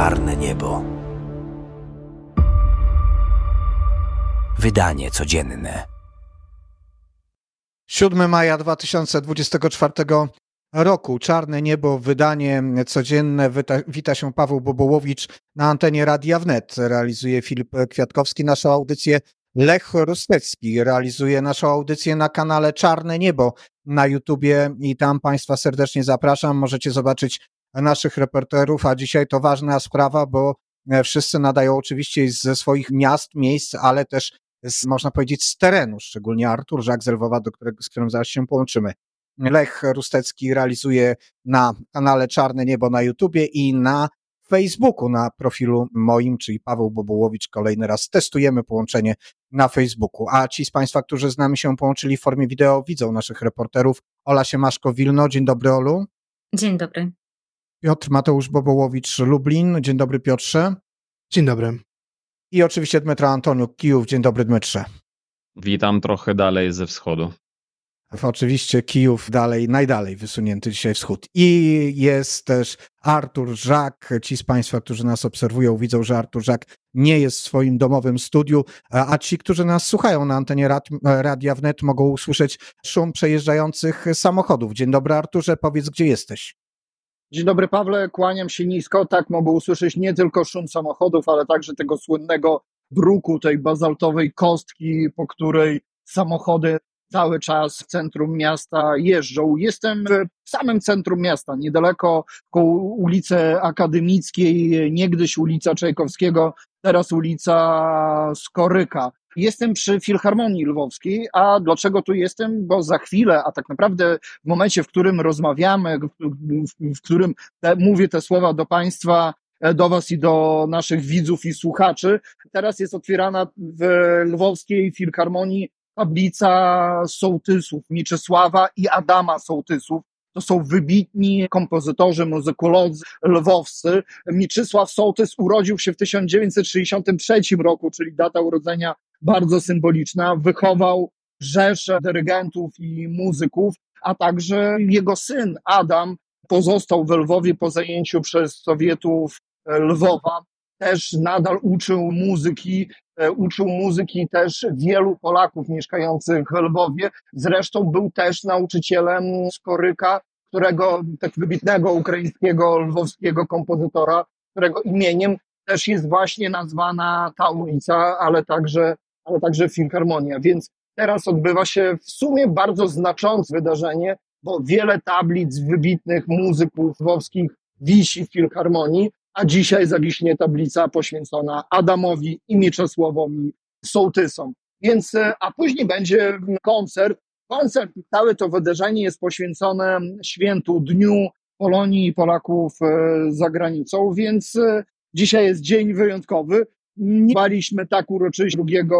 czarne niebo. Wydanie codzienne. 7 maja 2024 roku. Czarne niebo, wydanie codzienne. Wita się Paweł Bobołowicz na antenie Radia Wnet. Realizuje Filip Kwiatkowski naszą audycję. Lech Rustecki realizuje naszą audycję na kanale Czarne Niebo na YouTubie i tam Państwa serdecznie zapraszam. Możecie zobaczyć naszych reporterów, a dzisiaj to ważna sprawa, bo wszyscy nadają oczywiście ze swoich miast, miejsc, ale też można powiedzieć z terenu, szczególnie Artur Żak z Lwowa, z którym zaraz się połączymy. Lech Rustecki realizuje na kanale Czarne Niebo na YouTubie i na Facebooku, na profilu moim, czyli Paweł Bobołowicz. Kolejny raz testujemy połączenie na Facebooku. A ci z Państwa, którzy z nami się połączyli w formie wideo, widzą naszych reporterów. Ola Siemaszko-Wilno. Dzień dobry, Olu. Dzień dobry. Piotr Mateusz Bobołowicz, Lublin. Dzień dobry, Piotrze. Dzień dobry. I oczywiście Dmytro Antoniuk, Kijów. Dzień dobry, Dmytrze. Witam trochę dalej ze wschodu. Oczywiście Kijów dalej, najdalej wysunięty dzisiaj wschód. I jest też Artur Żak. Ci z Państwa, którzy nas obserwują, widzą, że Artur Żak nie jest w swoim domowym studiu, a ci, którzy nas słuchają na antenie Radia Wnet, mogą usłyszeć szum przejeżdżających samochodów. Dzień dobry, Arturze, powiedz, gdzie jesteś. Dzień dobry, Pawle, kłaniam się nisko. Tak, mogę usłyszeć nie tylko szum samochodów, ale także tego słynnego bruku, tej bazaltowej kostki, po której samochody cały czas w centrum miasta jeżdżą. Jestem w samym centrum miasta, niedaleko koło ulicy Akademickiej, niegdyś ulica Czajkowskiego, teraz ulica Skoryka. Jestem przy Filharmonii Lwowskiej, a dlaczego tu jestem? Bo za chwilę, a tak naprawdę w momencie, w którym rozmawiamy, w którym mówię te słowa do Państwa, do Was i do naszych widzów i słuchaczy, teraz jest otwierana w Lwowskiej Filharmonii tablica sołtysów Mieczysława i Adama Sołtysów. To są wybitni kompozytorzy, muzykolodzy lwowscy. Mieczysław Sołtys urodził się w 1963 roku, czyli data urodzenia bardzo symboliczna. Wychował rzeszę dyrygentów i muzyków, a także jego syn Adam pozostał w Lwowie po zajęciu przez Sowietów Lwowa. Też nadal uczył muzyki też wielu Polaków mieszkających w Lwowie. Zresztą był też nauczycielem Skoryka, tak wybitnego ukraińskiego, lwowskiego kompozytora, którego imieniem też jest właśnie nazwana ta ulica, ale także Filharmonia. Więc teraz odbywa się w sumie bardzo znaczące wydarzenie, bo wiele tablic wybitnych muzyków lwowskich wisi w Filharmonii, a dzisiaj zawiśnie tablica poświęcona Adamowi i Mieczysławowi Sołtysom. Więc, a później będzie koncert. Całe to wydarzenie jest poświęcone świętu Dniu Polonii i Polaków za granicą, więc dzisiaj jest dzień wyjątkowy. Nie baliśmy tak uroczyście 2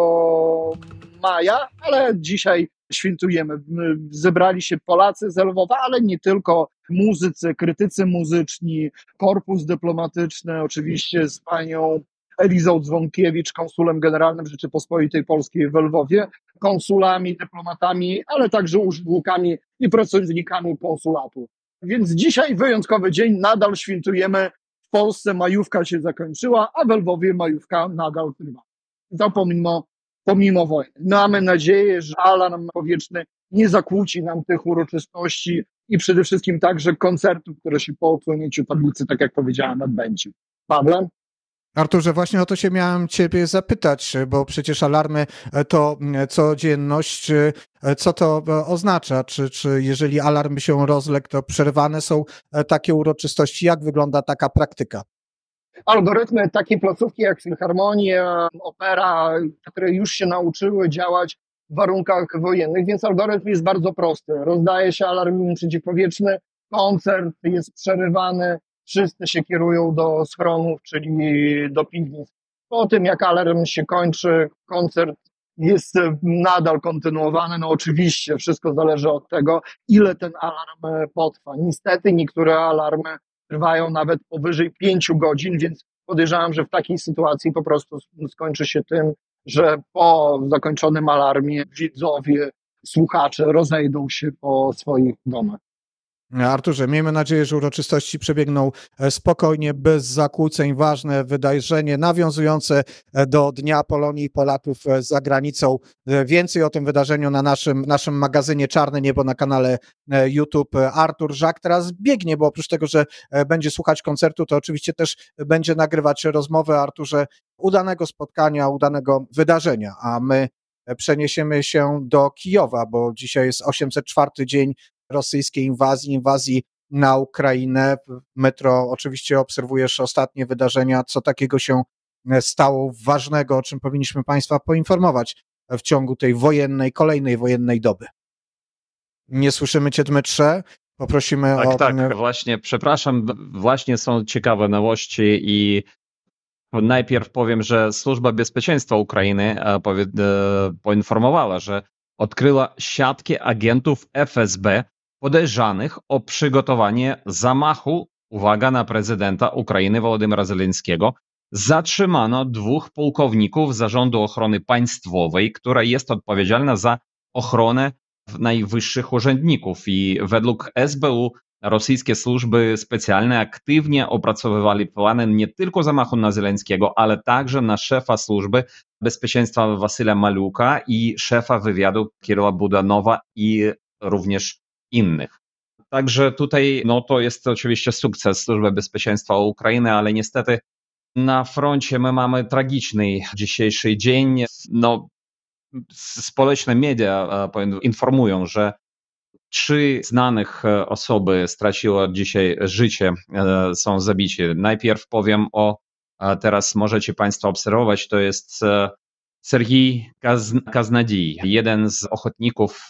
maja, ale dzisiaj świętujemy. Zebrali się Polacy z Lwowa, ale nie tylko, muzycy, krytycy muzyczni, korpus dyplomatyczny, oczywiście z panią Elizą Dzwonkiewicz, konsulem generalnym Rzeczypospolitej Polskiej w Lwowie, konsulami, dyplomatami, ale także urzędnikami i pracownikami konsulatu. Więc dzisiaj wyjątkowy dzień, nadal świętujemy. W Polsce majówka się zakończyła, a w Lwowie majówka nadal trwa. To pomimo wojny. Mamy nadzieję, że alarm powietrzny nie zakłóci nam tych uroczystości i przede wszystkim także koncertu, które się po odsłonięciu tablicy, tak jak powiedziałem, odbędzie. Pawle? Arturze, właśnie o to się miałem Ciebie zapytać, bo przecież alarmy to codzienność. Co to oznacza? Czy jeżeli alarm się rozległ, to przerwane są takie uroczystości? Jak wygląda taka praktyka? Algorytmy takiej placówki jak Filharmonia, Opera, które już się nauczyły działać w warunkach wojennych, więc algorytm jest bardzo prosty. Rozdaje się alarm przeciwpowietrzny, koncert jest przerywany, wszyscy się kierują do schronów, czyli do piwnic. Po tym, jak alarm się kończy, koncert jest nadal kontynuowany. No oczywiście wszystko zależy od tego, ile ten alarm potrwa. Niestety niektóre alarmy trwają nawet powyżej 5 godzin, więc podejrzewam, że w takiej sytuacji po prostu skończy się tym, że po zakończonym alarmie widzowie, słuchacze rozejdą się po swoich domach. Arturze, miejmy nadzieję, że uroczystości przebiegną spokojnie, bez zakłóceń. Ważne wydarzenie nawiązujące do Dnia Polonii i Polaków za granicą. Więcej o tym wydarzeniu na naszym magazynie Czarne Niebo na kanale YouTube. Artur Żak teraz biegnie, bo oprócz tego, że będzie słuchać koncertu, to oczywiście też będzie nagrywać rozmowę. Arturze, udanego spotkania, udanego wydarzenia, a my przeniesiemy się do Kijowa, bo dzisiaj jest 804 dzień rosyjskiej inwazji na Ukrainę. Metro, oczywiście obserwujesz ostatnie wydarzenia, co takiego się stało ważnego, o czym powinniśmy Państwa poinformować w ciągu tej kolejnej wojennej doby. Nie słyszymy Cię, Dmytrze. Poprosimy o... Tak, właśnie, przepraszam, właśnie są ciekawe nowości i najpierw powiem, że Służba Bezpieczeństwa Ukrainy poinformowała, że odkryła siatkę agentów FSB podejrzanych o przygotowanie zamachu, uwaga, na prezydenta Ukrainy Wołodymyra Zełenskiego. Zatrzymano 2 pułkowników Zarządu Ochrony Państwowej, która jest odpowiedzialna za ochronę najwyższych urzędników i według SBU rosyjskie służby specjalne aktywnie opracowywali plany nie tylko zamachu na Zełenskiego, ale także na szefa służby bezpieczeństwa Wasyla Maluka i szefa wywiadu Kiryła Budanowa i również innych. Także tutaj to jest oczywiście sukces Służby Bezpieczeństwa Ukrainy, ale niestety na froncie my mamy tragiczny dzisiejszy dzień. Społeczne media informują, że 3 znanych osoby straciło dzisiaj życie, są zabici. Najpierw powiem teraz możecie Państwo obserwować, to jest Serhii Kaznadij, jeden z ochotników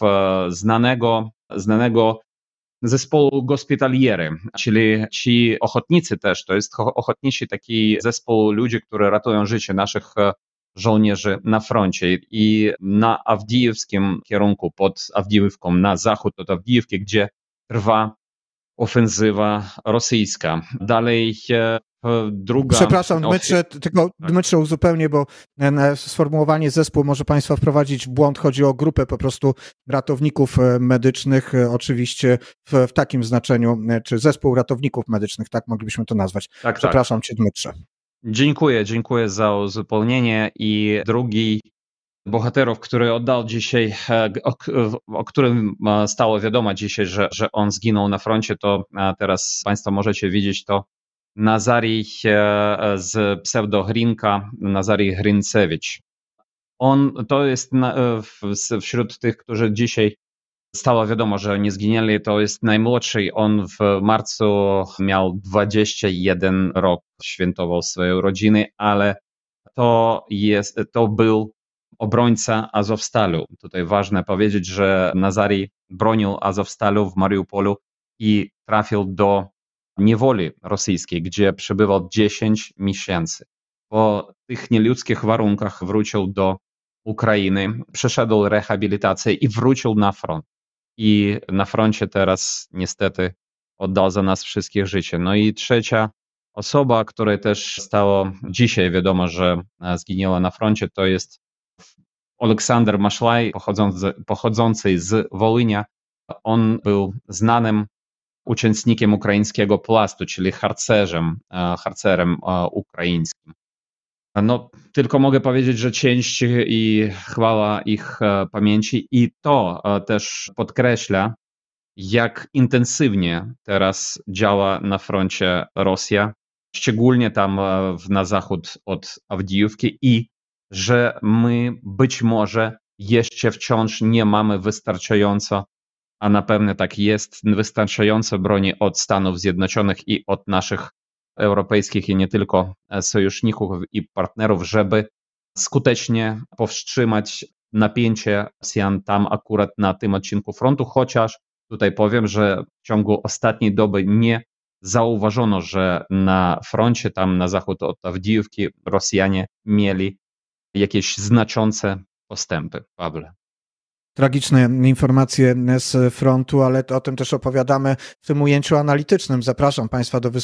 znanego zespołu Gospitaliery, czyli ci ochotnicy też, to jest ochotniczy taki zespół ludzi, którzy ratują życie naszych żołnierzy na froncie i na Awdijewskim kierunku, pod Awdijewką, na zachód od Awdijewki, gdzie trwa ofensywa rosyjska. Dalej druga... Przepraszam, Dmytrze uzupełnię, bo sformułowanie zespół może Państwa wprowadzić w błąd. Chodzi o grupę po prostu ratowników medycznych, oczywiście w takim znaczeniu, czy zespół ratowników medycznych, tak moglibyśmy to nazwać. Tak, przepraszam Cię, Dmytrze. Dziękuję za uzupełnienie. I drugi bohaterów, który oddał dzisiaj, o którym stało wiadomo dzisiaj, że on zginął na froncie, to teraz Państwo możecie widzieć, to Nazarij z pseudo-Hrinka, Nazarij Hryncewicz. On to jest wśród tych, którzy dzisiaj stało wiadomo, że nie zginęli, to jest najmłodszy. On w marcu miał 21 rok, świętował swoje urodziny, ale to był obrońca Azowstalu. Tutaj ważne powiedzieć, że Nazarij bronił Azowstalu w Mariupolu i trafił do niewoli rosyjskiej, gdzie przebywał 10 miesięcy. Po tych nieludzkich warunkach wrócił do Ukrainy, przeszedł rehabilitację i wrócił na front. I na froncie teraz niestety oddał za nas wszystkich życie. No i trzecia osoba, której też stało dzisiaj wiadomo, że zginęła na froncie, to jest Aleksander Maszlaj, pochodzący z Wołynia. On był znanym uczestnikiem ukraińskiego plastu, czyli harcerem ukraińskim. Tylko mogę powiedzieć, że cześć i chwała ich pamięci i to też podkreśla, jak intensywnie teraz działa na froncie Rosja, szczególnie tam na zachód od Awdijówki i że my być może jeszcze wciąż nie mamy wystarczająco, a na pewno tak jest, wystarczająco broni od Stanów Zjednoczonych i od naszych europejskich i nie tylko sojuszników i partnerów, żeby skutecznie powstrzymać napięcie Rosjan tam akurat na tym odcinku frontu, chociaż tutaj powiem, że w ciągu ostatniej doby nie zauważono, że na froncie tam na zachód od Awdijówki Rosjanie mieli jakieś znaczące postępy. Pawle. Tragiczne informacje z frontu, ale o tym też opowiadamy w tym ujęciu analitycznym. Zapraszam Państwa do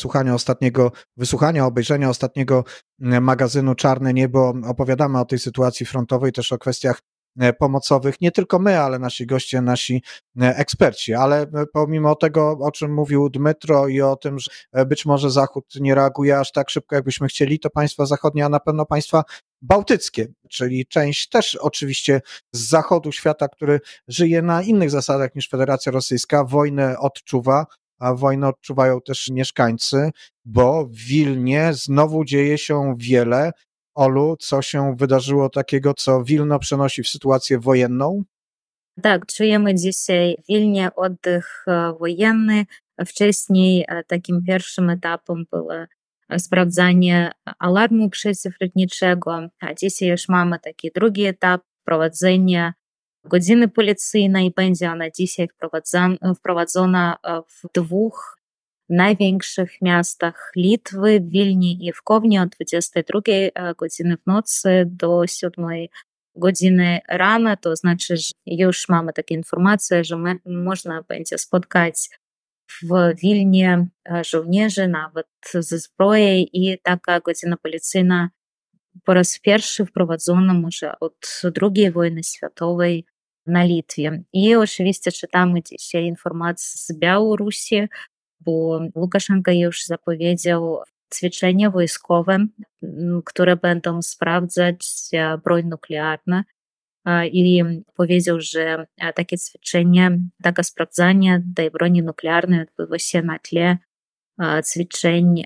obejrzenia ostatniego magazynu Czarne Niebo. Opowiadamy o tej sytuacji frontowej, też o kwestiach pomocowych. Nie tylko my, ale nasi goście, nasi eksperci. Ale pomimo tego, o czym mówił Dmytro i o tym, że być może Zachód nie reaguje aż tak szybko, jakbyśmy chcieli, to państwa zachodnie, a na pewno państwa bałtyckie, czyli część też oczywiście z zachodu świata, który żyje na innych zasadach niż Federacja Rosyjska, wojnę odczuwa, a wojnę odczuwają też mieszkańcy, bo w Wilnie znowu dzieje się wiele. Olu, co się wydarzyło takiego, co Wilno przenosi w sytuację wojenną? Tak, czujemy dzisiaj w Wilnie oddech wojenny. Wcześniej takim pierwszym etapem było sprawdzanie alarmu przeciwlotniczego, a dzisiaj już mamy taki drugi etap, wprowadzenie godziny policyjnej. Będzie ona dzisiaj wprowadzona w dwóch największych miastach Litwy, w Wilnie i w Kownie od 22 godziny w nocy do 7 godziny rano. To znaczy, że już mamy takie informacje, że można będzie spotkać w Wilnie żołnierzy, nawet ze zbroją, i taka godzina policyjna po raz pierwszy wprowadzona może od II wojny światowej na Litwie. I oczywiście czytamy dzisiaj informacje z Białorusi, bo Łukaszenka już zapowiedział ćwiczenia wojskowe, które będą sprawdzać broń nuklearną. I powiedział, że takie ćwiczenie, takie sprawdzanie tej broni nuklearnej odbywa się na tle ćwiczeń,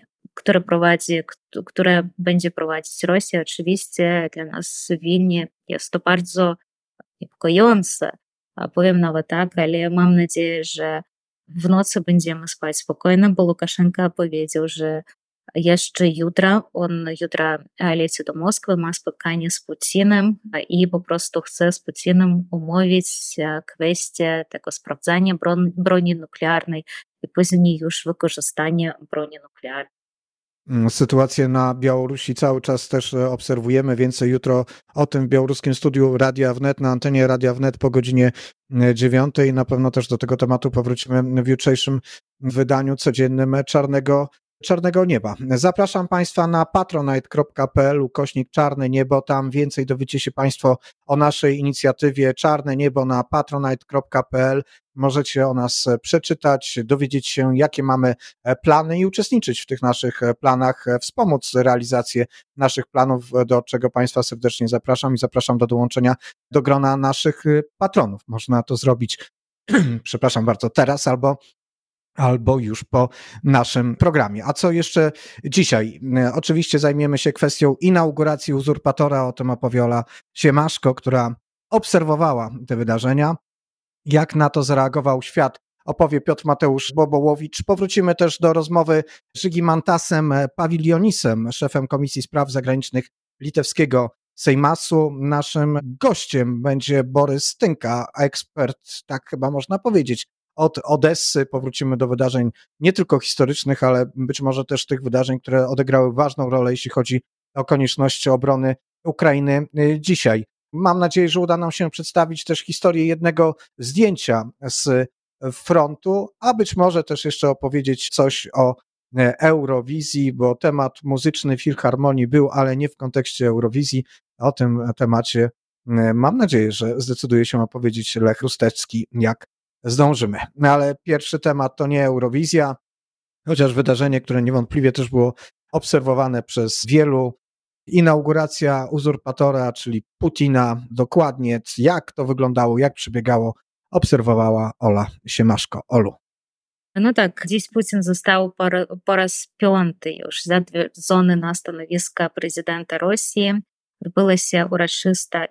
które będzie prowadzić Rosja. Oczywiście dla nas w Wilnie jest to bardzo niepokojące, powiem nawet tak, ale mam nadzieję, że w nocy będziemy spać spokojnie, bo Łukaszenka powiedział, że jeszcze jutro leci do Moskwy, ma spotkanie z Putinem i po prostu chce z Putinem umówić kwestię tego sprawdzania broni nuklearnej i później już wykorzystania broni nuklearnej. Sytuację na Białorusi cały czas też obserwujemy. Więcej jutro o tym w białoruskim studiu Radia Wnet, na antenie Radia Wnet po godzinie 9. Na pewno też do tego tematu powrócimy w jutrzejszym wydaniu codziennym Czarnego Nieba. Zapraszam Państwa na patronite.pl/Czarne Niebo. Tam więcej dowiecie się Państwo o naszej inicjatywie Czarne Niebo na patronite.pl. Możecie o nas przeczytać, dowiedzieć się, jakie mamy plany i uczestniczyć w tych naszych planach, wspomóc realizację naszych planów, do czego Państwa serdecznie zapraszam i zapraszam do dołączenia do grona naszych patronów. Można to zrobić, przepraszam bardzo, teraz albo już po naszym programie. A co jeszcze dzisiaj? Oczywiście zajmiemy się kwestią inauguracji uzurpatora, o tym opowie Ola Siemaszko, która obserwowała te wydarzenia. Jak na to zareagował świat, opowie Piotr Mateusz Bobołowicz. Powrócimy też do rozmowy z Žygimantasem Pavilionisem, szefem Komisji Spraw Zagranicznych litewskiego Seimasu. Naszym gościem będzie Borys Tynka, ekspert, tak chyba można powiedzieć, od Odessy. Powrócimy do wydarzeń nie tylko historycznych, ale być może też tych wydarzeń, które odegrały ważną rolę, jeśli chodzi o konieczność obrony Ukrainy dzisiaj. Mam nadzieję, że uda nam się przedstawić też historię jednego zdjęcia z frontu, a być może też jeszcze opowiedzieć coś o Eurowizji, bo temat muzyczny Filharmonii był, ale nie w kontekście Eurowizji. O tym temacie mam nadzieję, że zdecyduje się opowiedzieć Lech Rustecki, jak zdążymy. No ale pierwszy temat to nie Eurowizja, chociaż wydarzenie, które niewątpliwie też było obserwowane przez wielu. Inauguracja uzurpatora, czyli Putina. Dokładnie jak to wyglądało, jak przebiegało, obserwowała Ola Siemaszko. Olu. No tak, dziś Putin został po raz 5 już zatwierdzony na stanowisko prezydenta Rosji. Odbyła się uroczysta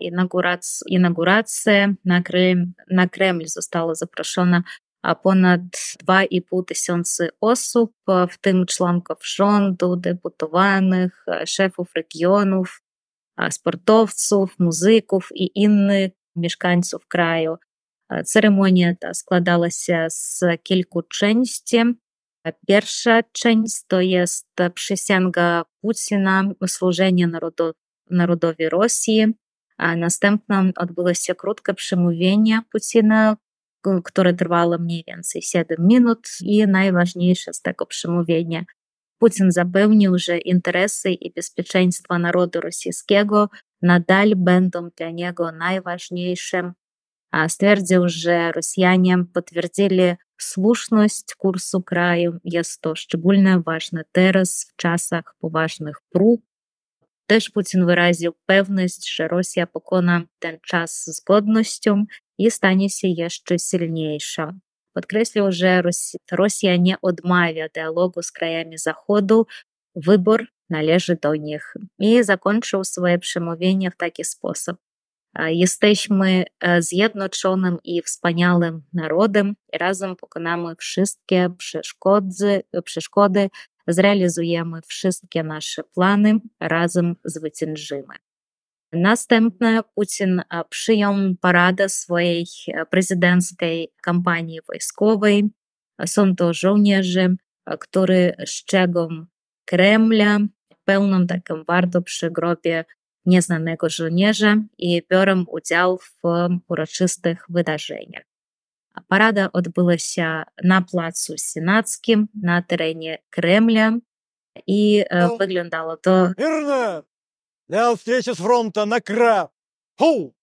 inauguracja. Na Kreml zostało zaproszone ponad 2,5 tysiąca osób, w tym członków rządu, deputowanych, szefów regionów, sportowców, muzyków i innych mieszkańców kraju. Ceremonia ta składała się z kilku części. Pierwsza część to jest przysięga Putina, służenie narodowi Rosji. Następnie odbyło się krótkie przemówienie Putina, które trwało mniej więcej 7 minut i najważniejsze z tego przemówienia. Putin zapewnił, że interesy i bezpieczeństwo narodu rosyjskiego nadal będą dla niego najważniejsze. Stwierdził, że Rosjanie potwierdzili słuszność kursu kraju. Jest to szczególnie ważne teraz, w czasach poważnych prób. Też Putin wyraził pewność, że Rosja pokona ten czas z godnością i stanie się jeszcze silniejsza. Podkreślił, że Rosja nie odmawia dialogu z krajami Zachodu, wybór należy do nich. I zakończył swoje przemówienie w taki sposób. Jesteśmy zjednoczonym i wspaniałym narodem i razem pokonamy wszystkie przeszkody, zrealizujemy wszystkie nasze plany, razem zwyciężymy. Następnie Putin przyjął paradę swojej prezydenckiej kampanii wojskowej. Są to żołnierze, którzy strzegą Kremla, pełną taką wartą przy grobie nieznanego żołnierza i biorą udział w uroczystych wydarzeniach. Parada odbyła się na placu Senackim, na terenie Kremla i wyglądało to... Верно! Для встречи с фронта на краб! Ху!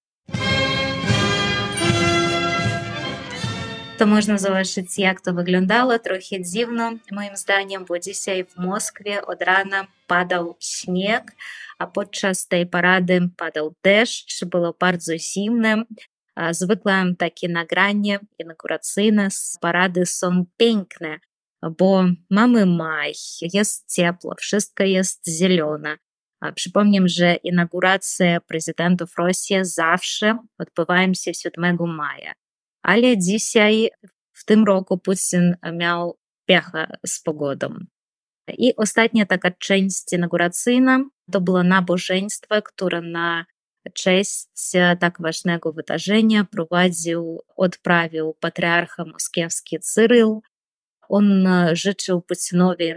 To można zobaczyć, jak to wyglądało. Trochę dziwno, moim zdaniem, bo dzisiaj w Moskwie od rana padał śnieg, a podczas tej parady padał deszcz, było bardzo zimno. Zwykle takie nagrania inauguracyjne z parady są piękne, bo mamy maj, jest ciepło, wszystko jest zielone. Przypomnę, że inauguracje prezydentów Rosji zawsze odbywają się 7 maja. Ale dzisiaj, w tym roku, Putin miał pecha z pogodą. I ostatnia taka część inauguracyjna to było nabożeństwo, które na cześć tak ważnego wydarzenia odprawił patriarcha moskiewski Cyryl. On życzył Putinowi,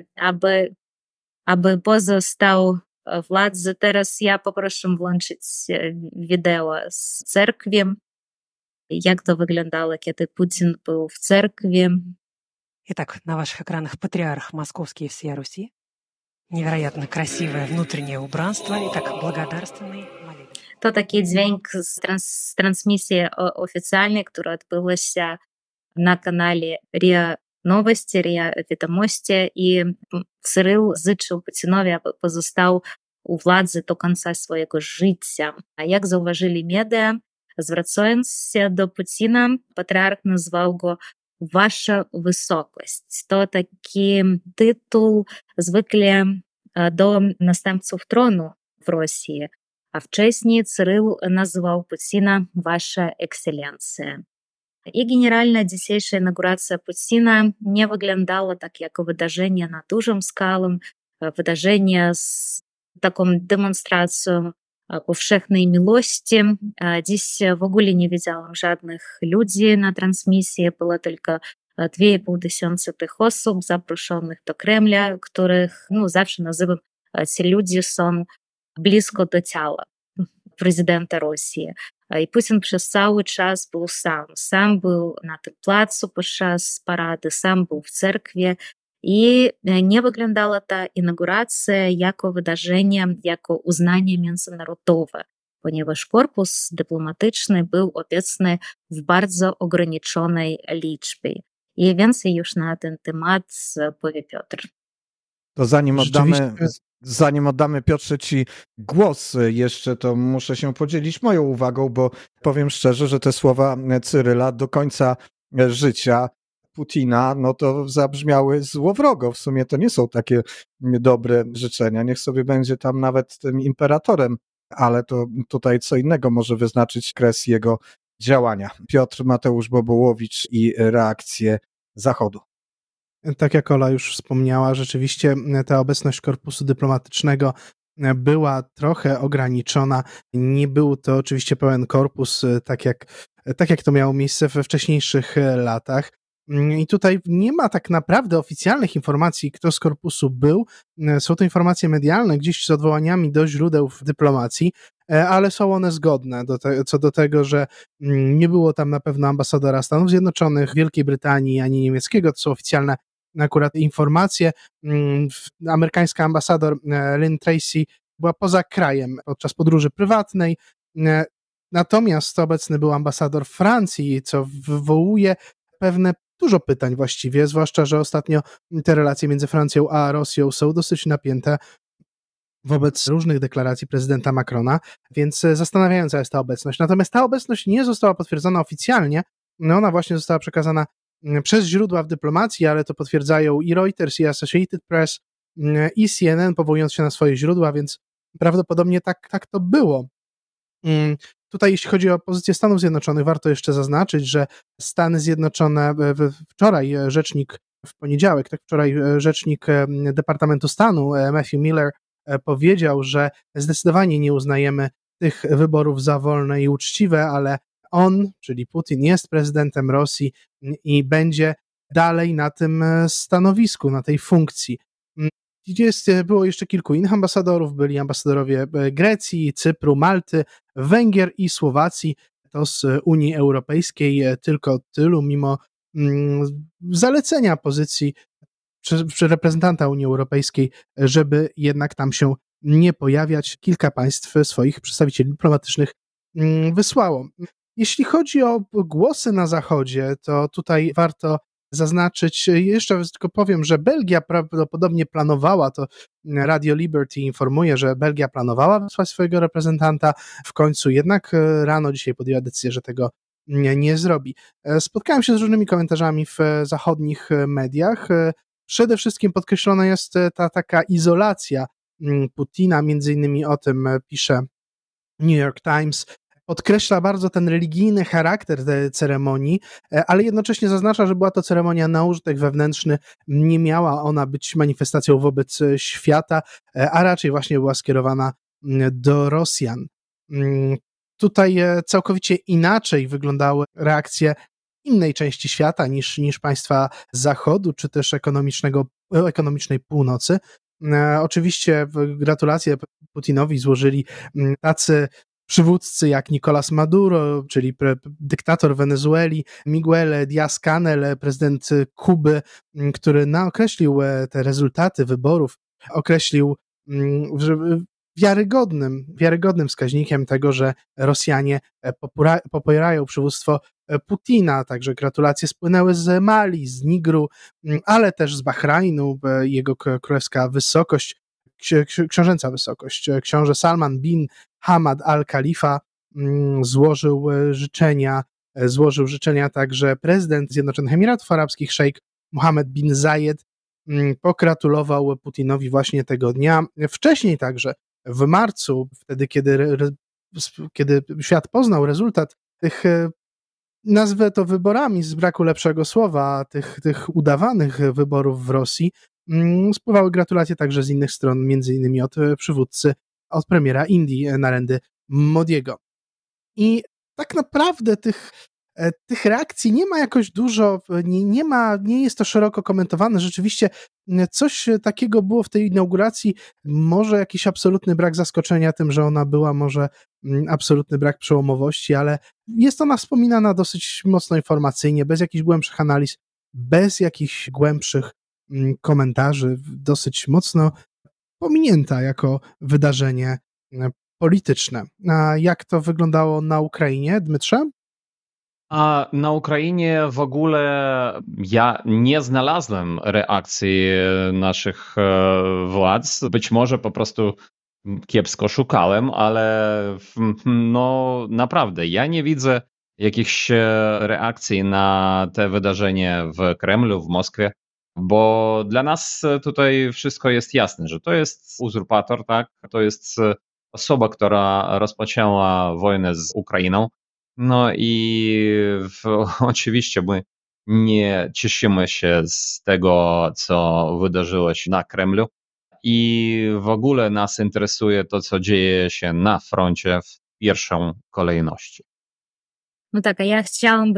aby pozostał władzy. Teraz ja poproszę włączyć wideo z cerkwi. Jak to wyglądało, kiedy Putin był w cerkwi. Итак, на ваших экранах патриарх Московский и всея Руси. Невероятно красивое внутреннее убранство и так благодарственный молитва. To taki dźwięk z transmisji oficjalnej, która odbyła się na kanale RIA Nowości, RIA Wiadomości i Cyryl życzył Putinowi, aby pozostał u władzy do końca swojego życia. A jak zauważyli media, zwracając się do Putina, patriarch nazwał go Wasza Wysokość. To taki tytuł zwykle do następców tronu w Rosji, a wcześniej Cyryl nazywał Putina Wasza Ekscelencja. I generalnie dzisiejsza inauguracja Putina nie wyglądała tak jak wydarzenie na dużą skalę, wydarzenie z taką demonstracją powszechnej miłości. Dziś w ogóle nie widziałam żadnych ludzi na transmisji, było tylko 2500 tych osób zaproszonych do Kremla, których zawsze nazywam, ci ludzie są blisko do ciała prezydenta Rosji. I Putin przez cały czas był sam był na tym placu podczas parady, sam był w cerkwi. I nie wyglądała ta inauguracja jako wydarzenie, jako uznanie międzynarodowe, ponieważ korpus dyplomatyczny był obecny w bardzo ograniczonej liczbie. I więcej już na ten temat powie Piotr. To zanim oddamy Piotrze Ci głos jeszcze, to muszę się podzielić moją uwagą, bo powiem szczerze, że te słowa Cyryla do końca życia Putina, no to zabrzmiały złowrogo. W sumie to nie są takie dobre życzenia. Niech sobie będzie tam nawet tym imperatorem, ale to tutaj co innego może wyznaczyć kres jego działania. Piotr Mateusz Bobołowicz i reakcje Zachodu. Tak jak Ola już wspomniała, rzeczywiście ta obecność korpusu dyplomatycznego była trochę ograniczona. Nie był to oczywiście pełen korpus, tak jak to miało miejsce we wcześniejszych latach. I tutaj nie ma tak naprawdę oficjalnych informacji, kto z korpusu był. Są to informacje medialne, gdzieś z odwołaniami do źródeł w dyplomacji, ale są one zgodne co do tego, że nie było tam na pewno ambasadora Stanów Zjednoczonych, Wielkiej Brytanii ani niemieckiego. To są oficjalne akurat informacje. Amerykańska ambasador Lynn Tracy była poza krajem podczas podróży prywatnej. Natomiast obecny był ambasador Francji, co wywołuje dużo pytań właściwie, zwłaszcza, że ostatnio te relacje między Francją a Rosją są dosyć napięte wobec różnych deklaracji prezydenta Macrona, więc zastanawiająca jest ta obecność. Natomiast ta obecność nie została potwierdzona oficjalnie, ona właśnie została przekazana przez źródła w dyplomacji, ale to potwierdzają i Reuters, i Associated Press, i CNN, powołując się na swoje źródła, więc prawdopodobnie tak to było. Tutaj jeśli chodzi o pozycję Stanów Zjednoczonych, warto jeszcze zaznaczyć, że Stany Zjednoczone wczoraj w poniedziałek, rzecznik Departamentu Stanu Matthew Miller powiedział, że zdecydowanie nie uznajemy tych wyborów za wolne i uczciwe, ale on, czyli Putin, jest prezydentem Rosji i będzie dalej na tym stanowisku, na tej funkcji. Było jeszcze kilku innych ambasadorów, byli ambasadorowie Grecji, Cypru, Malty, Węgier i Słowacji, to z Unii Europejskiej, tylko tylu, mimo zalecenia pozycji reprezentanta Unii Europejskiej, żeby jednak tam się nie pojawiać. Kilka państw swoich przedstawicieli dyplomatycznych wysłało. Jeśli chodzi o głosy na Zachodzie, to tutaj warto zaznaczyć, jeszcze tylko powiem, że Belgia prawdopodobnie planowała, to Radio Liberty informuje, że Belgia planowała wysłać swojego reprezentanta, w końcu jednak rano dzisiaj podjęła decyzję, że tego nie zrobi. Spotkałem się z różnymi komentarzami w zachodnich mediach. Przede wszystkim podkreślona jest ta taka izolacja Putina, między innymi o tym pisze New York Times, podkreśla bardzo ten religijny charakter tej ceremonii, ale jednocześnie zaznacza, że była to ceremonia na użytek wewnętrzny, nie miała ona być manifestacją wobec świata, a raczej właśnie była skierowana do Rosjan. Tutaj całkowicie inaczej wyglądały reakcje innej części świata niż państwa Zachodu, czy też ekonomicznej północy. Oczywiście gratulacje Putinowi złożyli tacy przywódcy jak Nicolás Maduro, czyli dyktator Wenezueli, Miguel Díaz-Canel, prezydent Kuby, który określił te rezultaty wyborów, określił wiarygodnym wskaźnikiem tego, że Rosjanie popierają przywództwo Putina, także gratulacje spłynęły z Mali, z Nigru, ale też z Bahrajnu, jego królewska wysokość, książęca wysokość, książę Salman bin Hamad al-Khalifa złożył życzenia także prezydent Zjednoczonych Emiratów Arabskich, szejk Mohammed bin Zayed, pogratulował Putinowi właśnie tego dnia. Wcześniej także, w marcu, wtedy kiedy świat poznał rezultat tych, nazwę to wyborami z braku lepszego słowa, tych udawanych wyborów w Rosji, spływały gratulacje także z innych stron, między innymi od przywódcy, od premiera Indii, Narendy Modiego. I tak naprawdę tych reakcji nie ma jakoś dużo, nie jest to szeroko komentowane. Rzeczywiście coś takiego było w tej inauguracji, może jakiś absolutny brak zaskoczenia tym, że ona była, może absolutny brak przełomowości, ale jest ona wspominana dosyć mocno informacyjnie, bez jakichś głębszych analiz, bez jakichś głębszych komentarzy, dosyć mocno pominięta jako wydarzenie polityczne. A jak to wyglądało na Ukrainie, Dmytrze? A na Ukrainie w ogóle ja nie znalazłem reakcji naszych władz. Być może po prostu kiepsko szukałem, ale no naprawdę ja nie widzę jakichś reakcji na te wydarzenie w Kremlu, w Moskwie, bo dla nas tutaj wszystko jest jasne, że to jest uzurpator, tak? To jest osoba, która rozpoczęła wojnę z Ukrainą. No i oczywiście my nie cieszymy się z tego, co wydarzyło się na Kremlu i w ogóle nas interesuje to, co dzieje się na froncie w pierwszą kolejności. No tak, a ja chciałam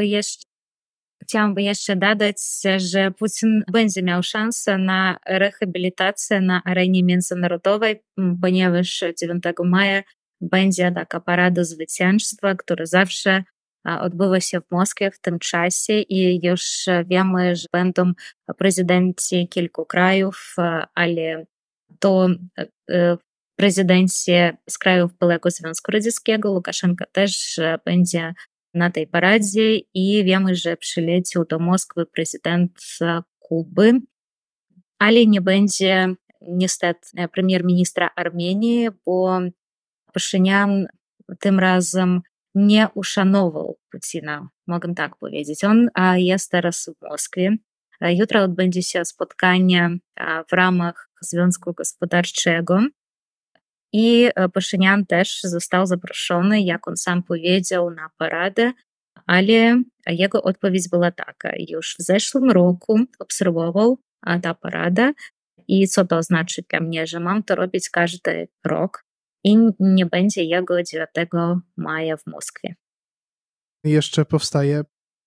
by jeszcze dodać, że Putin będzie miał szansę na rehabilitację na arenie międzynarodowej, ponieważ 9 maja będzie taka parada zwycięstwa, która zawsze odbywa się w Moskwie w tym czasie i już wiemy, że będą prezydenci kilku krajów, ale to prezydencji z krajów byłego Związku Radzieckiego. Łukaszenka też będzie na tej paradzie i wiemy, że przyleciał do Moskwy prezydent Kuby, ale nie będzie niestety premier-ministra Armenii, bo Paszynian tym razem nie uszanował Putina, mogę tak powiedzieć. On jest teraz w Moskwie. Jutro odbędzie się spotkanie w ramach Związku Gospodarczego i Paszynian też został zaproszony, jak on sam powiedział, na paradę, ale jego odpowiedź była taka. Już w zeszłym roku obserwował tę paradę i co to znaczy dla mnie, że mam to robić każdy rok i nie będzie jego 9 maja w Moskwie. Jeszcze powstaje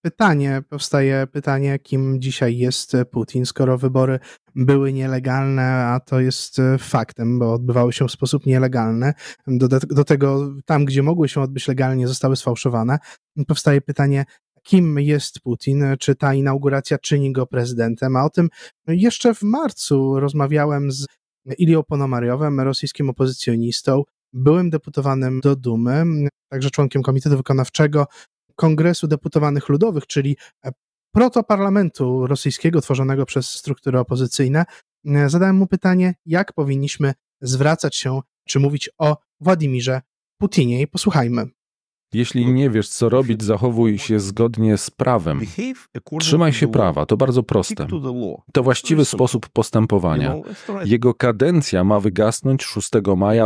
pytanie, kim dzisiaj jest Putin, skoro wybory były nielegalne, a to jest faktem, bo odbywały się w sposób nielegalny. Do tego tam, gdzie mogły się odbyć legalnie, zostały sfałszowane. Powstaje pytanie, kim jest Putin, czy ta inauguracja czyni go prezydentem, a o tym jeszcze w marcu rozmawiałem z Ilią Ponomariowem, rosyjskim opozycjonistą, byłym deputowanym do Dumy, także członkiem Komitetu Wykonawczego Kongresu Deputowanych Ludowych, czyli protoparlamentu rosyjskiego tworzonego przez struktury opozycyjne. Zadałem mu pytanie, jak powinniśmy zwracać się, czy mówić o Władimirze Putinie i posłuchajmy. Jeśli nie wiesz, co robić, zachowuj się zgodnie z prawem. Trzymaj się prawa, to bardzo proste. To właściwy sposób postępowania. Jego kadencja ma wygasnąć 6 maja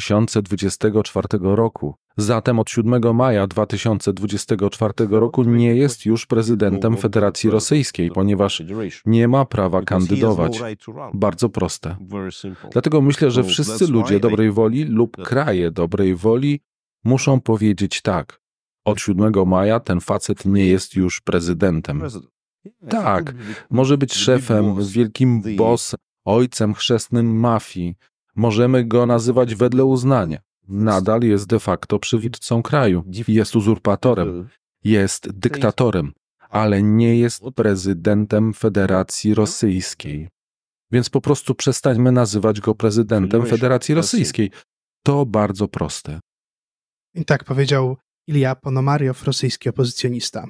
2024 roku. Zatem od 7 maja 2024 roku nie jest już prezydentem Federacji Rosyjskiej, ponieważ nie ma prawa kandydować. Bardzo proste. Dlatego myślę, że wszyscy ludzie dobrej woli lub kraje dobrej woli muszą powiedzieć tak. Od 7 maja ten facet nie jest już prezydentem. Tak, może być szefem, wielkim bossem, ojcem chrzestnym mafii. Możemy go nazywać wedle uznania. Nadal jest de facto przywódcą kraju. Jest uzurpatorem. Jest dyktatorem. Ale nie jest prezydentem Federacji Rosyjskiej. Więc po prostu przestańmy nazywać go prezydentem Federacji Rosyjskiej. To bardzo proste. I tak powiedział Ilja Ponomariow, rosyjski opozycjonista.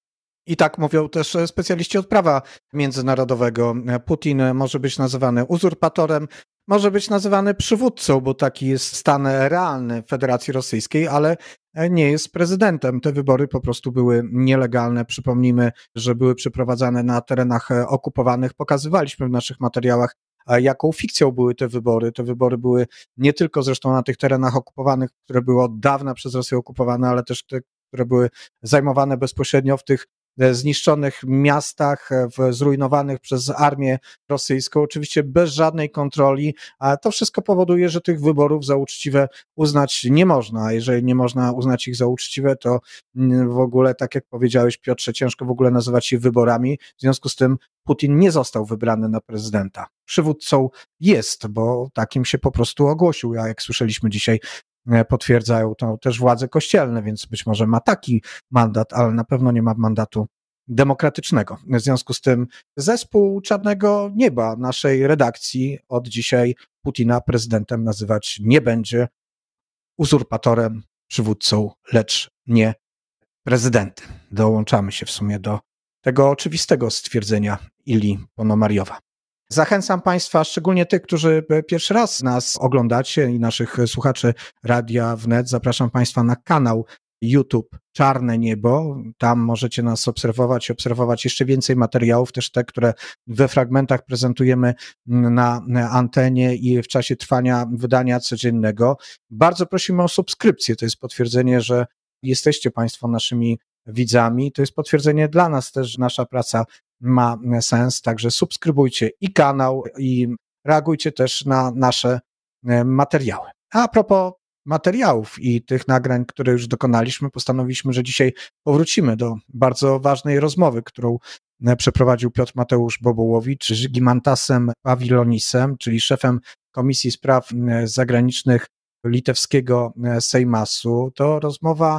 I tak mówią też specjaliści od prawa międzynarodowego. Putin może być nazywany uzurpatorem, może być nazywany przywódcą, bo taki jest stan realny Federacji Rosyjskiej, ale nie jest prezydentem. Te wybory po prostu były nielegalne. Przypomnijmy, że były przeprowadzane na terenach okupowanych. Pokazywaliśmy w naszych materiałach, jaką fikcją były te wybory. Te wybory były nie tylko zresztą na tych terenach okupowanych, które były od dawna przez Rosję okupowane, ale też te, które były zajmowane bezpośrednio w tych zniszczonych miastach, zrujnowanych przez armię rosyjską, oczywiście bez żadnej kontroli, a to wszystko powoduje, że tych wyborów za uczciwe uznać nie można, a jeżeli nie można uznać ich za uczciwe, to w ogóle, tak jak powiedziałeś, Piotrze, ciężko w ogóle nazywać je wyborami, w związku z tym Putin nie został wybrany na prezydenta. Przywódcą jest, bo takim się po prostu ogłosił, a jak słyszeliśmy dzisiaj, potwierdzają to też władze kościelne, więc być może ma taki mandat, ale na pewno nie ma mandatu demokratycznego. W związku z tym zespół Czarnego Nieba naszej redakcji od dzisiaj Putina prezydentem nazywać nie będzie, uzurpatorem, przywódcą, lecz nie prezydentem. Dołączamy się w sumie do tego oczywistego stwierdzenia Ilji Ponomariowa. Zachęcam Państwa, szczególnie tych, którzy pierwszy raz nas oglądacie i naszych słuchaczy Radia Wnet, zapraszam Państwa na kanał YouTube Czarne Niebo. Tam możecie nas obserwować jeszcze więcej materiałów, też te, które we fragmentach prezentujemy na antenie i w czasie trwania wydania codziennego. Bardzo prosimy o subskrypcję, to jest potwierdzenie, że jesteście Państwo naszymi widzami, to jest potwierdzenie dla nas też, że nasza praca ma sens, także subskrybujcie i kanał i reagujcie też na nasze materiały. A propos materiałów i tych nagrań, które już dokonaliśmy, postanowiliśmy, że dzisiaj powrócimy do bardzo ważnej rozmowy, którą przeprowadził Piotr Mateusz Bobołowicz z Gimantasem Pawilonisem, czyli szefem Komisji Spraw Zagranicznych litewskiego Seimasu. To rozmowa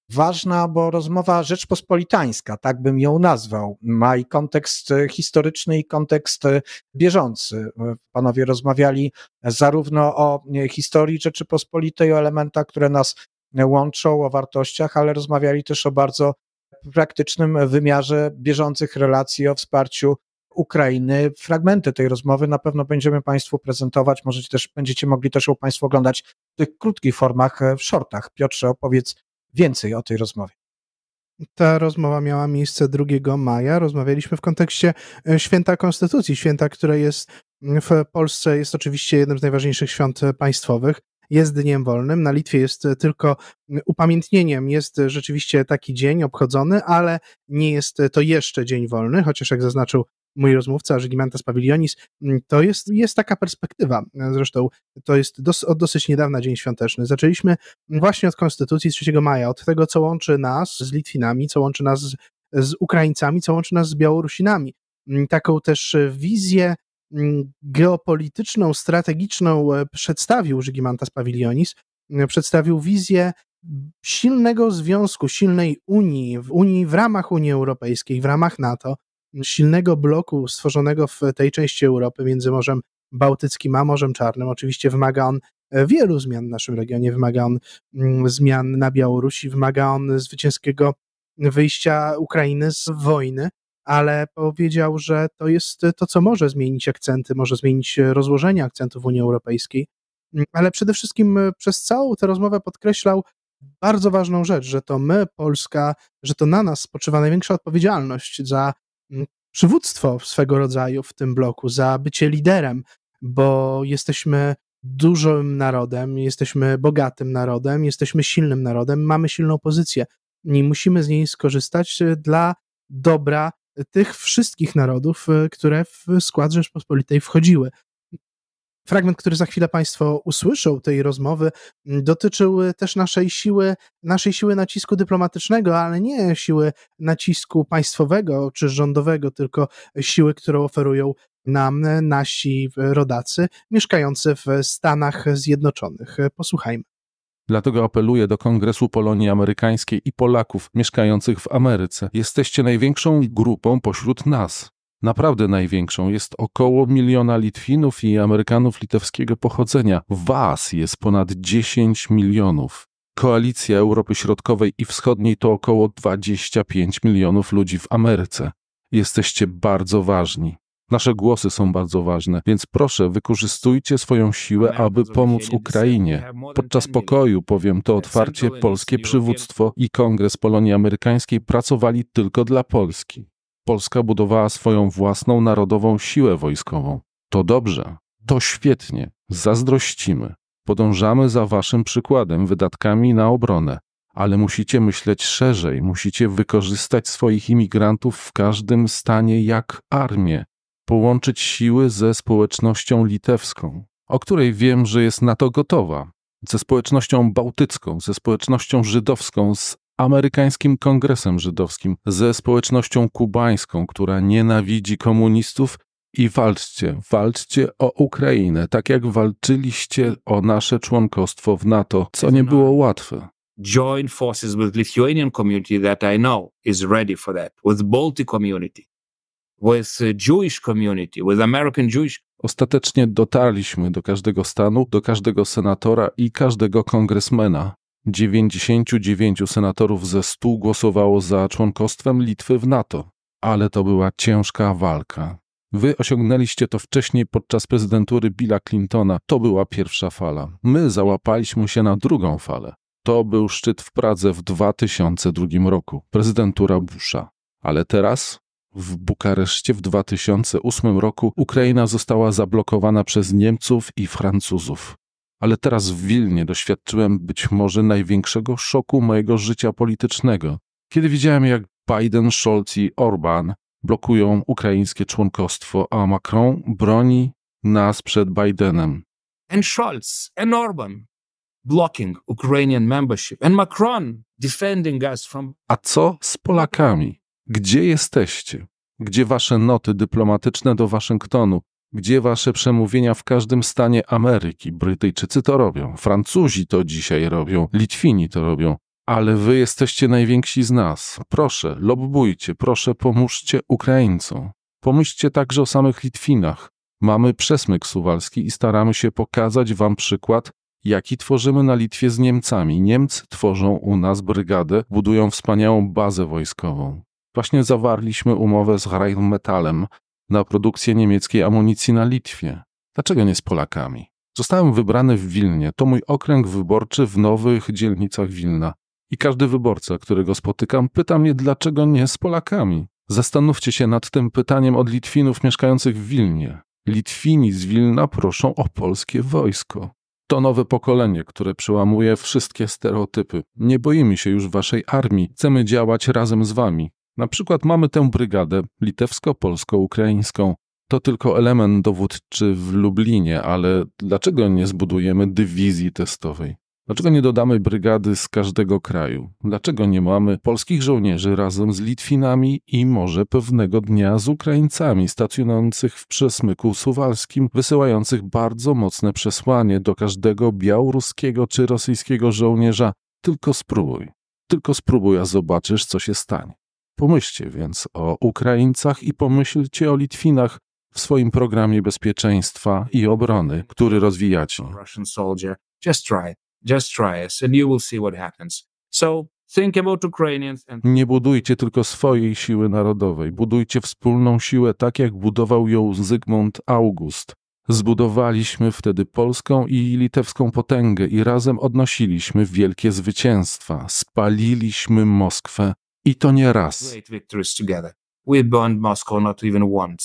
ważna, bo rozmowa rzeczpospolitańska, tak bym ją nazwał, ma i kontekst historyczny, i kontekst bieżący. Panowie rozmawiali zarówno o historii Rzeczypospolitej, o elementach, które nas łączą, o wartościach, ale rozmawiali też o bardzo praktycznym wymiarze bieżących relacji, o wsparciu Ukrainy. Fragmenty tej rozmowy na pewno będziemy Państwu prezentować, będziecie mogli też ją Państwo oglądać w tych krótkich formach, w shortach. Piotrze, opowiedz więcej o tej rozmowie. Ta rozmowa miała miejsce 2 maja. Rozmawialiśmy w kontekście Święta Konstytucji, święta, które jest w Polsce, jest oczywiście jednym z najważniejszych świąt państwowych. Jest dniem wolnym, na Litwie jest tylko upamiętnieniem, jest rzeczywiście taki dzień obchodzony, ale nie jest to jeszcze dzień wolny, chociaż jak zaznaczył mój rozmówca Žygimantas Pavilionis, to jest taka perspektywa. Zresztą to jest od dosyć niedawna dzień świąteczny. Zaczęliśmy właśnie od Konstytucji 3 maja, od tego, co łączy nas z Litwinami, co łączy nas z Ukraińcami, co łączy nas z Białorusinami. Taką też wizję geopolityczną, strategiczną przedstawił Žygimantas Pavilionis, przedstawił wizję silnego związku, silnej Unii w ramach Unii Europejskiej, w ramach NATO, silnego bloku stworzonego w tej części Europy między Morzem Bałtyckim a Morzem Czarnym. Oczywiście wymaga on wielu zmian w naszym regionie, wymaga on zmian na Białorusi, wymaga on zwycięskiego wyjścia Ukrainy z wojny, ale powiedział, że to jest to, co może zmienić akcenty, może zmienić rozłożenie akcentów w Unii Europejskiej, ale przede wszystkim przez całą tę rozmowę podkreślał bardzo ważną rzecz, że to my, Polska, że to na nas spoczywa największa odpowiedzialność za przywództwo swego rodzaju w tym bloku, za bycie liderem, bo jesteśmy dużym narodem, jesteśmy bogatym narodem, jesteśmy silnym narodem, mamy silną pozycję i musimy z niej skorzystać dla dobra tych wszystkich narodów, które w skład Rzeczpospolitej wchodziły. Fragment, który za chwilę Państwo usłyszą tej rozmowy, dotyczył też naszej siły nacisku dyplomatycznego, ale nie siły nacisku państwowego czy rządowego, tylko siły, którą oferują nam nasi rodacy mieszkający w Stanach Zjednoczonych. Posłuchajmy. Dlatego apeluję do Kongresu Polonii Amerykańskiej i Polaków mieszkających w Ameryce. Jesteście największą grupą pośród nas. Naprawdę największą. Jest około 1 miliona Litwinów i Amerykanów litewskiego pochodzenia. Was jest ponad 10 milionów. Koalicja Europy Środkowej i Wschodniej to około 25 milionów ludzi w Ameryce. Jesteście bardzo ważni. Nasze głosy są bardzo ważne, więc proszę, wykorzystujcie swoją siłę, aby pomóc Ukrainie. Podczas pokoju, powiem to otwarcie, polskie przywództwo i Kongres Polonii Amerykańskiej pracowali tylko dla Polski. Polska budowała swoją własną narodową siłę wojskową. To dobrze, to świetnie, zazdrościmy. Podążamy za waszym przykładem, wydatkami na obronę. Ale musicie myśleć szerzej, musicie wykorzystać swoich imigrantów w każdym stanie jak armię. Połączyć siły ze społecznością litewską, o której wiem, że jest na to gotowa, ze społecznością bałtycką, ze społecznością żydowską, z amerykańskim kongresem żydowskim, ze społecznością kubańską, która nienawidzi komunistów i walczcie o Ukrainę, tak jak walczyliście o nasze członkostwo w NATO, co nie było łatwe. Join forces with Lithuanian community that I know is ready for that, with Baltic community, with Jewish community, with American Jewish. Ostatecznie dotarliśmy do każdego stanu, do każdego senatora i każdego kongresmena. 99 senatorów ze 100 głosowało za członkostwem Litwy w NATO, ale to była ciężka walka. Wy osiągnęliście to wcześniej podczas prezydentury Billa Clintona. To była pierwsza fala. My załapaliśmy się na drugą falę. To był szczyt w Pradze w 2002 roku. Prezydentura Busha. Ale teraz, w Bukareszcie w 2008 roku, Ukraina została zablokowana przez Niemców i Francuzów. Ale teraz w Wilnie doświadczyłem być może największego szoku mojego życia politycznego, kiedy widziałem, jak Biden, Scholz i Orban blokują ukraińskie członkostwo, a Macron broni nas przed Bidenem. And Scholz and Orban blocking Ukrainian membership and Macron defending us from. A co z Polakami? Gdzie jesteście? Gdzie wasze noty dyplomatyczne do Waszyngtonu? Gdzie wasze przemówienia w każdym stanie Ameryki? Brytyjczycy to robią, Francuzi to dzisiaj robią, Litwini to robią. Ale wy jesteście najwięksi z nas. Proszę, lobbujcie, proszę pomóżcie Ukraińcom. Pomyślcie także o samych Litwinach. Mamy przesmyk suwalski i staramy się pokazać wam przykład, jaki tworzymy na Litwie z Niemcami. Niemcy tworzą u nas brygadę, budują wspaniałą bazę wojskową. Właśnie zawarliśmy umowę z Rheinmetallem na produkcję niemieckiej amunicji na Litwie. Dlaczego nie z Polakami? Zostałem wybrany w Wilnie. To mój okręg wyborczy w nowych dzielnicach Wilna. I każdy wyborca, którego spotykam, pyta mnie, dlaczego nie z Polakami. Zastanówcie się nad tym pytaniem od Litwinów mieszkających w Wilnie. Litwini z Wilna proszą o polskie wojsko. To nowe pokolenie, które przełamuje wszystkie stereotypy. Nie boimy się już waszej armii. Chcemy działać razem z wami. Na przykład mamy tę brygadę litewsko-polsko-ukraińską. To tylko element dowódczy w Lublinie, ale dlaczego nie zbudujemy dywizji testowej? Dlaczego nie dodamy brygady z każdego kraju? Dlaczego nie mamy polskich żołnierzy razem z Litwinami i może pewnego dnia z Ukraińcami stacjonujących w przesmyku suwalskim, wysyłających bardzo mocne przesłanie do każdego białoruskiego czy rosyjskiego żołnierza? Tylko spróbuj, a zobaczysz, co się stanie. Pomyślcie więc o Ukraińcach i pomyślcie o Litwinach w swoim programie bezpieczeństwa i obrony, który rozwijacie. Just try it and you will see what happens. So think about Ukrainians and... Nie budujcie tylko swojej siły narodowej, budujcie wspólną siłę tak, jak budował ją Zygmunt August. Zbudowaliśmy wtedy polską i litewską potęgę i razem odnosiliśmy wielkie zwycięstwa. Spaliliśmy Moskwę i to nie raz. Great victories together. We burned Moscow not even once.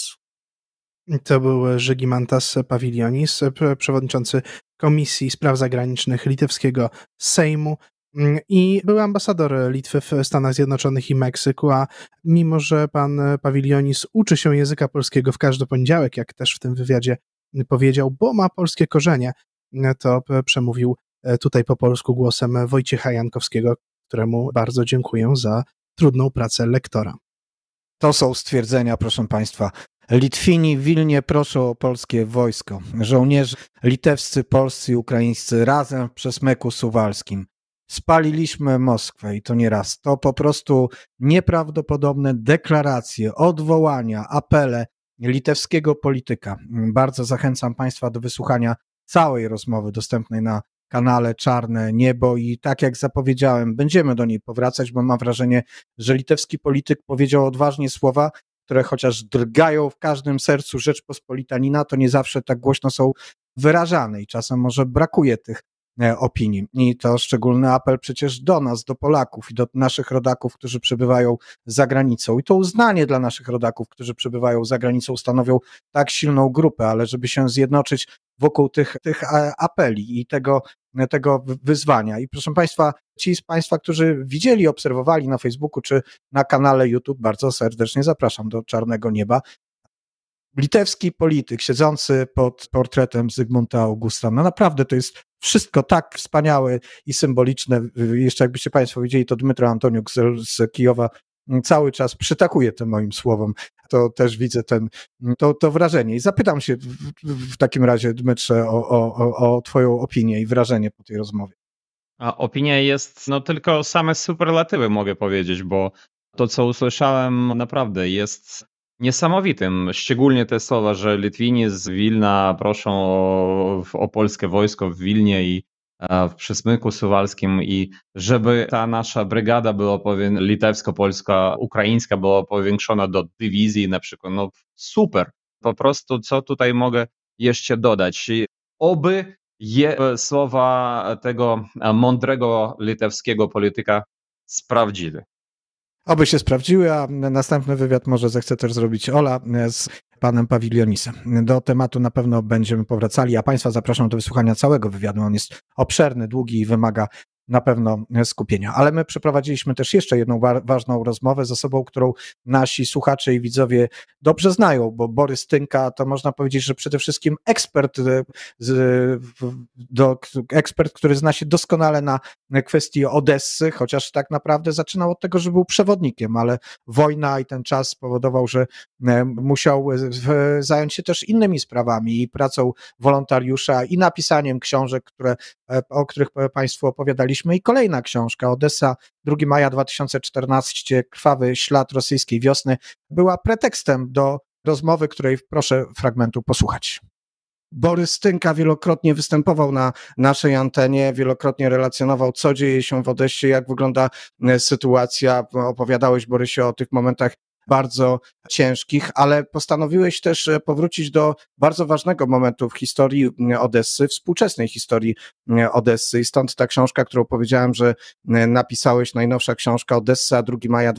To był Žygimantas Pavilionis, przewodniczący Komisji Spraw Zagranicznych litewskiego Sejmu i był ambasador Litwy w Stanach Zjednoczonych i Meksyku, a mimo, że pan Pavilionis uczy się języka polskiego w każdy poniedziałek, jak też w tym wywiadzie powiedział, bo ma polskie korzenie, to przemówił tutaj po polsku głosem Wojciecha Jankowskiego, któremu bardzo dziękuję za trudną pracę lektora. To są stwierdzenia, proszę państwa. Litwini w Wilnie proszą o polskie wojsko. Żołnierze litewscy, polscy i ukraińscy razem w przesmyku suwalskim. Spaliliśmy Moskwę i to nie raz. To po prostu nieprawdopodobne deklaracje, odwołania, apele litewskiego polityka. Bardzo zachęcam państwa do wysłuchania całej rozmowy dostępnej na kanale Czarne Niebo i tak jak zapowiedziałem, będziemy do niej powracać, bo mam wrażenie, że litewski polityk powiedział odważnie słowa, które chociaż drgają w każdym sercu Rzeczpospolitanina, to nie zawsze tak głośno są wyrażane i czasem może brakuje tych opinii. I to szczególny apel przecież do nas, do Polaków i do naszych rodaków, którzy przebywają za granicą. I to uznanie dla naszych rodaków, którzy przebywają za granicą, stanowią tak silną grupę, ale żeby się zjednoczyć wokół tych apeli i tego wyzwania. I proszę państwa, ci z państwa, którzy widzieli, obserwowali na Facebooku czy na kanale YouTube, bardzo serdecznie zapraszam do Czarnego Nieba. Litewski polityk siedzący pod portretem Zygmunta Augusta. No naprawdę to jest wszystko tak wspaniałe i symboliczne. Jeszcze jakbyście państwo widzieli, to Dmytro Antoniuk z Kijowa cały czas przytakuje tym moim słowom. To też widzę to wrażenie. I zapytam się w takim razie, Dmytrze, o twoją opinię i wrażenie po tej rozmowie. A opinia jest, tylko same superlatywy mogę powiedzieć, bo to, co usłyszałem, naprawdę jest niesamowitym. Szczególnie te słowa, że Litwini z Wilna proszą o polskie wojsko w Wilnie i w przesmyku suwalskim i żeby ta nasza brygada była litewsko-polska, ukraińska była powiększona do dywizji na przykład. No super. Po prostu co tutaj mogę jeszcze dodać? Oby słowa tego mądrego litewskiego polityka sprawdzili. Oby się sprawdziły, a następny wywiad może zechce też zrobić Ola z panem Pavilionisem. Do tematu na pewno będziemy powracali, a państwa zapraszam do wysłuchania całego wywiadu. On jest obszerny, długi i wymaga na pewno skupienia. Ale my przeprowadziliśmy też jeszcze jedną ważną rozmowę z osobą, którą nasi słuchacze i widzowie dobrze znają, bo Borys Tynka to można powiedzieć, że przede wszystkim ekspert, który zna się doskonale na kwestii Odessy, chociaż tak naprawdę zaczynał od tego, że był przewodnikiem, ale wojna i ten czas spowodował, że musiał zająć się też innymi sprawami i pracą wolontariusza i napisaniem książek, o których państwu opowiadaliśmy wspomnieliśmy, i kolejna książka, Odessa, 2 maja 2014, Krwawy ślad rosyjskiej wiosny, była pretekstem do rozmowy, której proszę fragmentu posłuchać. Borys Tynka wielokrotnie występował na naszej antenie, wielokrotnie relacjonował, co dzieje się w Odessie, jak wygląda sytuacja. Opowiadałeś, Borysie, o tych momentach bardzo ciężkich, ale postanowiłeś też powrócić do bardzo ważnego momentu w historii Odessy, współczesnej historii Odessy, i stąd ta książka, którą powiedziałem, że napisałeś, najnowsza książka Odessa, 2 maja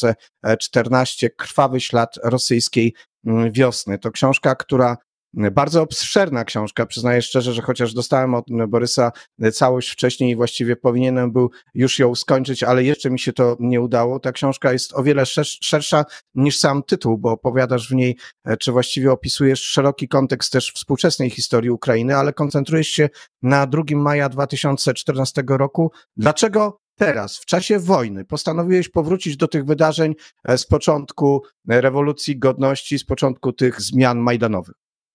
2014, Krwawy ślad rosyjskiej wiosny. To książka, która bardzo obszerna książka, przyznaję szczerze, że chociaż dostałem od Borysa całość wcześniej i właściwie powinienem był już ją skończyć, ale jeszcze mi się to nie udało. Ta książka jest o wiele szersza niż sam tytuł, bo opowiadasz w niej, czy właściwie opisujesz szeroki kontekst też współczesnej historii Ukrainy, ale koncentrujesz się na 2 maja 2014 roku. Dlaczego teraz, w czasie wojny, postanowiłeś powrócić do tych wydarzeń z początku rewolucji godności, z początku tych zmian majdanowych?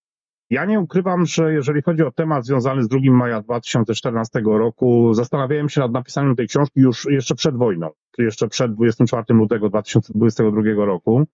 Ja nie ukrywam, że jeżeli chodzi o temat związany z 2 maja 2014 roku, zastanawiałem się nad napisaniem tej książki już jeszcze przed wojną, jeszcze przed 24 lutego 2022 roku.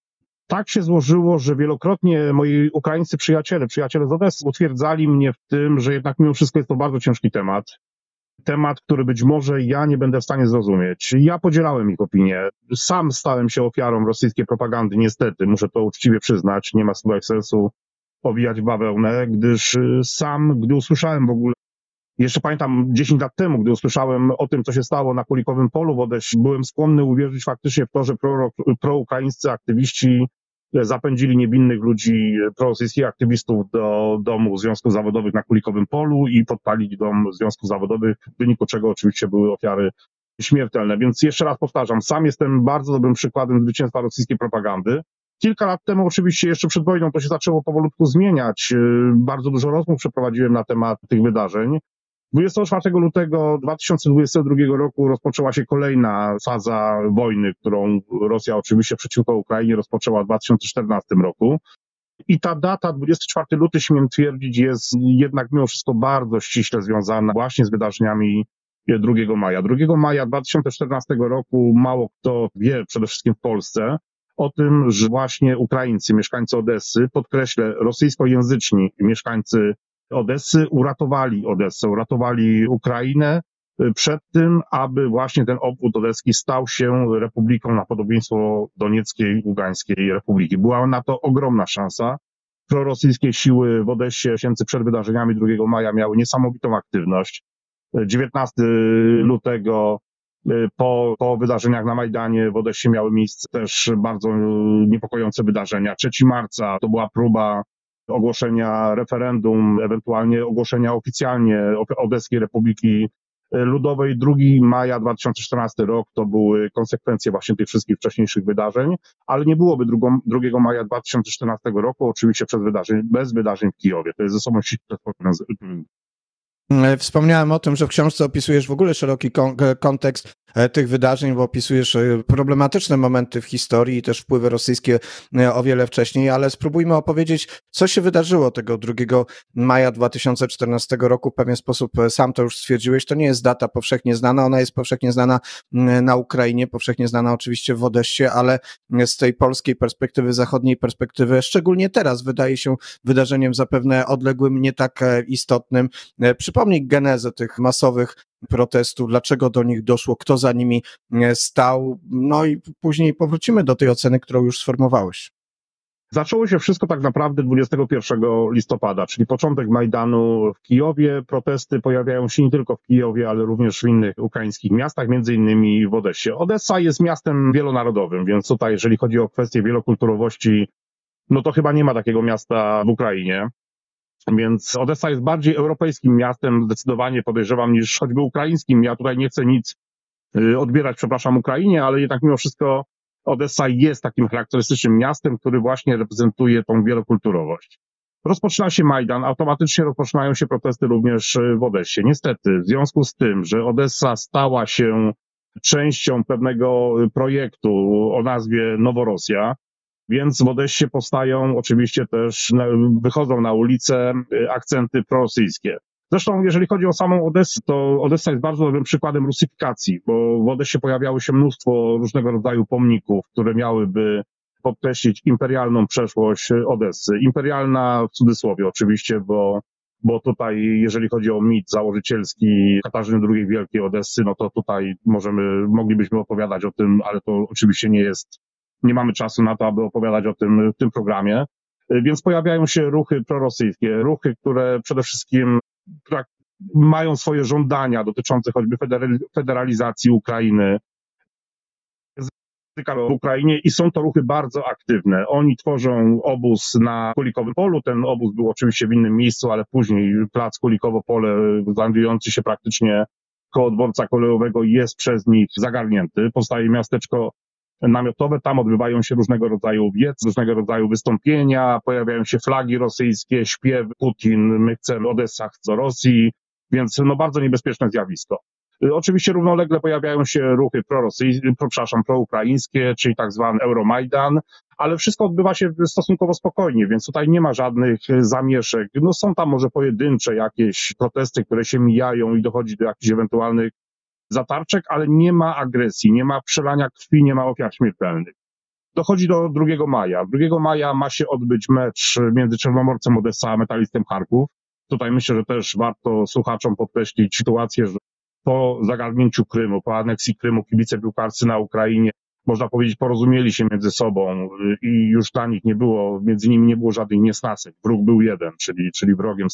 Tak się złożyło, że wielokrotnie moi ukraińscy przyjaciele z Odessy utwierdzali mnie w tym, że jednak mimo wszystko jest to bardzo ciężki temat. Temat, który być może ja nie będę w stanie zrozumieć. Ja podzielałem ich opinię. Sam stałem się ofiarą rosyjskiej propagandy, niestety, muszę to uczciwie przyznać, nie ma tutaj sensu owijać w bawełnę, gdyż sam, gdy usłyszałem w ogóle, jeszcze pamiętam 10 lat temu, gdy usłyszałem o tym, co się stało na Kulikowym Polu w Odessie, byłem skłonny uwierzyć faktycznie w to, że proukraińscy aktywiści zapędzili niewinnych ludzi, prorosyjskich aktywistów do domu związków zawodowych na Kulikowym Polu i podpalili dom związków zawodowych, w wyniku czego oczywiście były ofiary śmiertelne. Więc jeszcze raz powtarzam, sam jestem bardzo dobrym przykładem zwycięstwa rosyjskiej propagandy. Kilka lat temu, oczywiście jeszcze przed wojną, to się zaczęło powolutku zmieniać. Bardzo dużo rozmów przeprowadziłem na temat tych wydarzeń. 24 lutego 2022 roku rozpoczęła się kolejna faza wojny, którą Rosja oczywiście przeciwko Ukrainie rozpoczęła w 2014 roku. I ta data, 24 luty, śmiem twierdzić, jest jednak mimo wszystko bardzo ściśle związana właśnie z wydarzeniami 2 maja. 2 maja 2014 roku mało kto wie, przede wszystkim w Polsce, o tym, że właśnie Ukraińcy, mieszkańcy Odessy, podkreślę, rosyjskojęzyczni mieszkańcy Odessy uratowali Odessę, uratowali Ukrainę przed tym, aby właśnie ten obwód odeski stał się republiką na podobieństwo Donieckiej, Ługańskiej Republiki. Była na to ogromna szansa. Prorosyjskie siły w Odessie miesięcy przed wydarzeniami 2 maja miały niesamowitą aktywność. 19 lutego po wydarzeniach na Majdanie w Odessie miały miejsce też bardzo niepokojące wydarzenia. 3 marca to była próba ogłoszenia referendum, ewentualnie ogłoszenia oficjalnie Odeskiej Republiki Ludowej. 2 maja 2014 rok to były konsekwencje właśnie tych wszystkich wcześniejszych wydarzeń, ale nie byłoby 2 maja 2014 roku oczywiście bez wydarzeń w Kijowie. To jest ze sobą ściśle powiązane. Wspomniałem o tym, że w książce opisujesz w ogóle szeroki kontekst tych wydarzeń, bo opisujesz problematyczne momenty w historii i też wpływy rosyjskie o wiele wcześniej, ale spróbujmy opowiedzieć, co się wydarzyło tego 2 maja 2014 roku. W pewien sposób sam to już stwierdziłeś, to nie jest data powszechnie znana, ona jest powszechnie znana na Ukrainie, powszechnie znana oczywiście w Odessie, ale z tej polskiej perspektywy, zachodniej perspektywy, szczególnie teraz, wydaje się wydarzeniem zapewne odległym, nie tak istotnym. Przypomnij genezę tych masowych protestów, dlaczego do nich doszło, kto za nimi stał, no i później powrócimy do tej oceny, którą już sformułowałeś. Zaczęło się wszystko tak naprawdę 21 listopada, czyli początek Majdanu w Kijowie. Protesty pojawiają się nie tylko w Kijowie, ale również w innych ukraińskich miastach, między innymi w Odessie. Odessa jest miastem wielonarodowym, więc tutaj, jeżeli chodzi o kwestię wielokulturowości, no to chyba nie ma takiego miasta w Ukrainie. Więc Odessa jest bardziej europejskim miastem, zdecydowanie podejrzewam, niż choćby ukraińskim. Ja tutaj nie chcę nic odbierać, Ukrainie, ale jednak mimo wszystko Odessa jest takim charakterystycznym miastem, który właśnie reprezentuje tą wielokulturowość. Rozpoczyna się Majdan, automatycznie rozpoczynają się protesty również w Odessie. Niestety, w związku z tym, że Odessa stała się częścią pewnego projektu o nazwie Noworosja, więc w Odessie powstają oczywiście też, wychodzą na ulicę akcenty prorosyjskie. Zresztą, jeżeli chodzi o samą Odessę, to Odessa jest bardzo dobrym przykładem rusyfikacji, bo w Odessie pojawiało się mnóstwo różnego rodzaju pomników, które miałyby podkreślić imperialną przeszłość Odessy. Imperialna w cudzysłowie oczywiście, bo tutaj, jeżeli chodzi o mit założycielski Katarzyny II Wielkiej Odessy, no to tutaj moglibyśmy opowiadać o tym, ale to oczywiście nie mamy czasu na to, aby opowiadać o tym w tym programie. Więc pojawiają się ruchy prorosyjskie, ruchy, które przede wszystkim mają swoje żądania dotyczące choćby federalizacji Ukrainy, w Ukrainie i są to ruchy bardzo aktywne. Oni tworzą obóz na Kulikowym Polu. Ten obóz był oczywiście w innym miejscu, ale później plac Kulikowo Pole, znajdujący się praktycznie koło dworca kolejowego, jest przez nich zagarnięty. Powstaje miasteczko namiotowe, tam odbywają się różnego rodzaju wiece, różnego rodzaju wystąpienia, pojawiają się flagi rosyjskie, śpiew Putin, my chcemy Odessa, chcą Rosji, więc bardzo niebezpieczne zjawisko. Oczywiście równolegle pojawiają się ruchy proukraińskie, czyli tak zwany Euromajdan, ale wszystko odbywa się stosunkowo spokojnie, więc tutaj nie ma żadnych zamieszek. Są tam może pojedyncze jakieś protesty, które się mijają i dochodzi do jakichś ewentualnych zatarczek, ale nie ma agresji, nie ma przelania krwi, nie ma ofiar śmiertelnych. Dochodzi do 2 maja. 2 maja ma się odbyć mecz między Czernomorcem Odessa a Metalistem Charków. Tutaj myślę, że też warto słuchaczom podkreślić sytuację, że po zagarnięciu Krymu, po aneksji Krymu kibice piłkarscy na Ukrainie, można powiedzieć, porozumieli się między sobą i już dla nich między nimi nie było żadnych niesnasek. Wróg był jeden, czyli wrogiem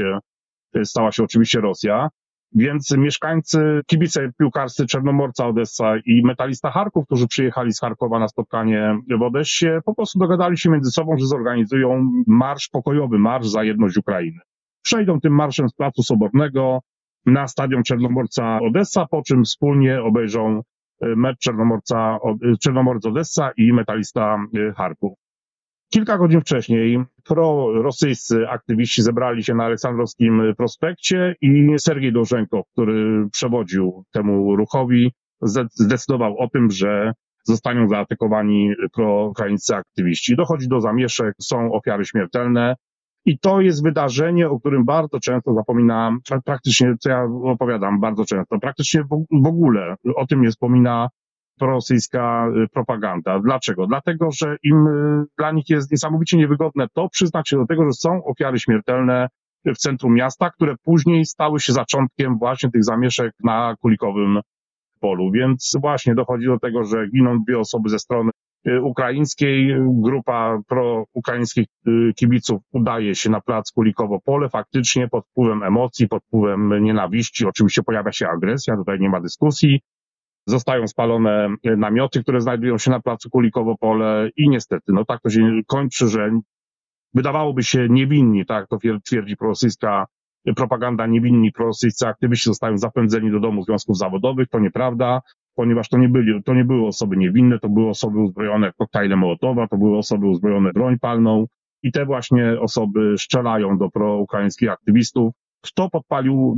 stała się oczywiście Rosja. Więc kibice piłkarscy Czernomorca Odessa i Metalista Charków, którzy przyjechali z Charkowa na spotkanie w Odessie, po prostu dogadali się między sobą, że zorganizują pokojowy marsz za jedność Ukrainy. Przejdą tym marszem z Placu Sobornego na stadion Czernomorca Odessa, po czym wspólnie obejrzą mecz Czernomorec Odessa i Metalista Charków. Kilka godzin wcześniej prorosyjscy aktywiści zebrali się na Aleksandrowskim Prospekcie i Sergiej Dołżenkow, który przewodził temu ruchowi, zdecydował o tym, że zostaną zaatakowani proukraińscy aktywiści. Dochodzi do zamieszek, są ofiary śmiertelne i to jest wydarzenie, o którym bardzo często zapominam, praktycznie, co ja opowiadam bardzo często, praktycznie w ogóle o tym nie wspomina prorosyjska propaganda. Dlaczego? Dlatego, że dla nich jest niesamowicie niewygodne przyznać się do tego, że są ofiary śmiertelne w centrum miasta, które później stały się zaczątkiem właśnie tych zamieszek na Kulikowym Polu. Więc właśnie dochodzi do tego, że giną 2 osoby ze strony ukraińskiej. Grupa proukraińskich kibiców udaje się na plac Kulikowo Pole, faktycznie pod wpływem emocji, pod wpływem nienawiści. Oczywiście pojawia się agresja, tutaj nie ma dyskusji. Zostają spalone namioty, które znajdują się na placu Kulikowo Pole i niestety, tak to się kończy, że wydawałoby się niewinni, tak to twierdzi prorosyjska propaganda, niewinni prorosyjscy aktywiści zostają zapędzeni do domu związków zawodowych. To nieprawda, ponieważ to nie były osoby niewinne, to były osoby uzbrojone koktajlem Mołotowa, to były osoby uzbrojone broń palną i te właśnie osoby strzelają do proukraińskich aktywistów. Kto podpalił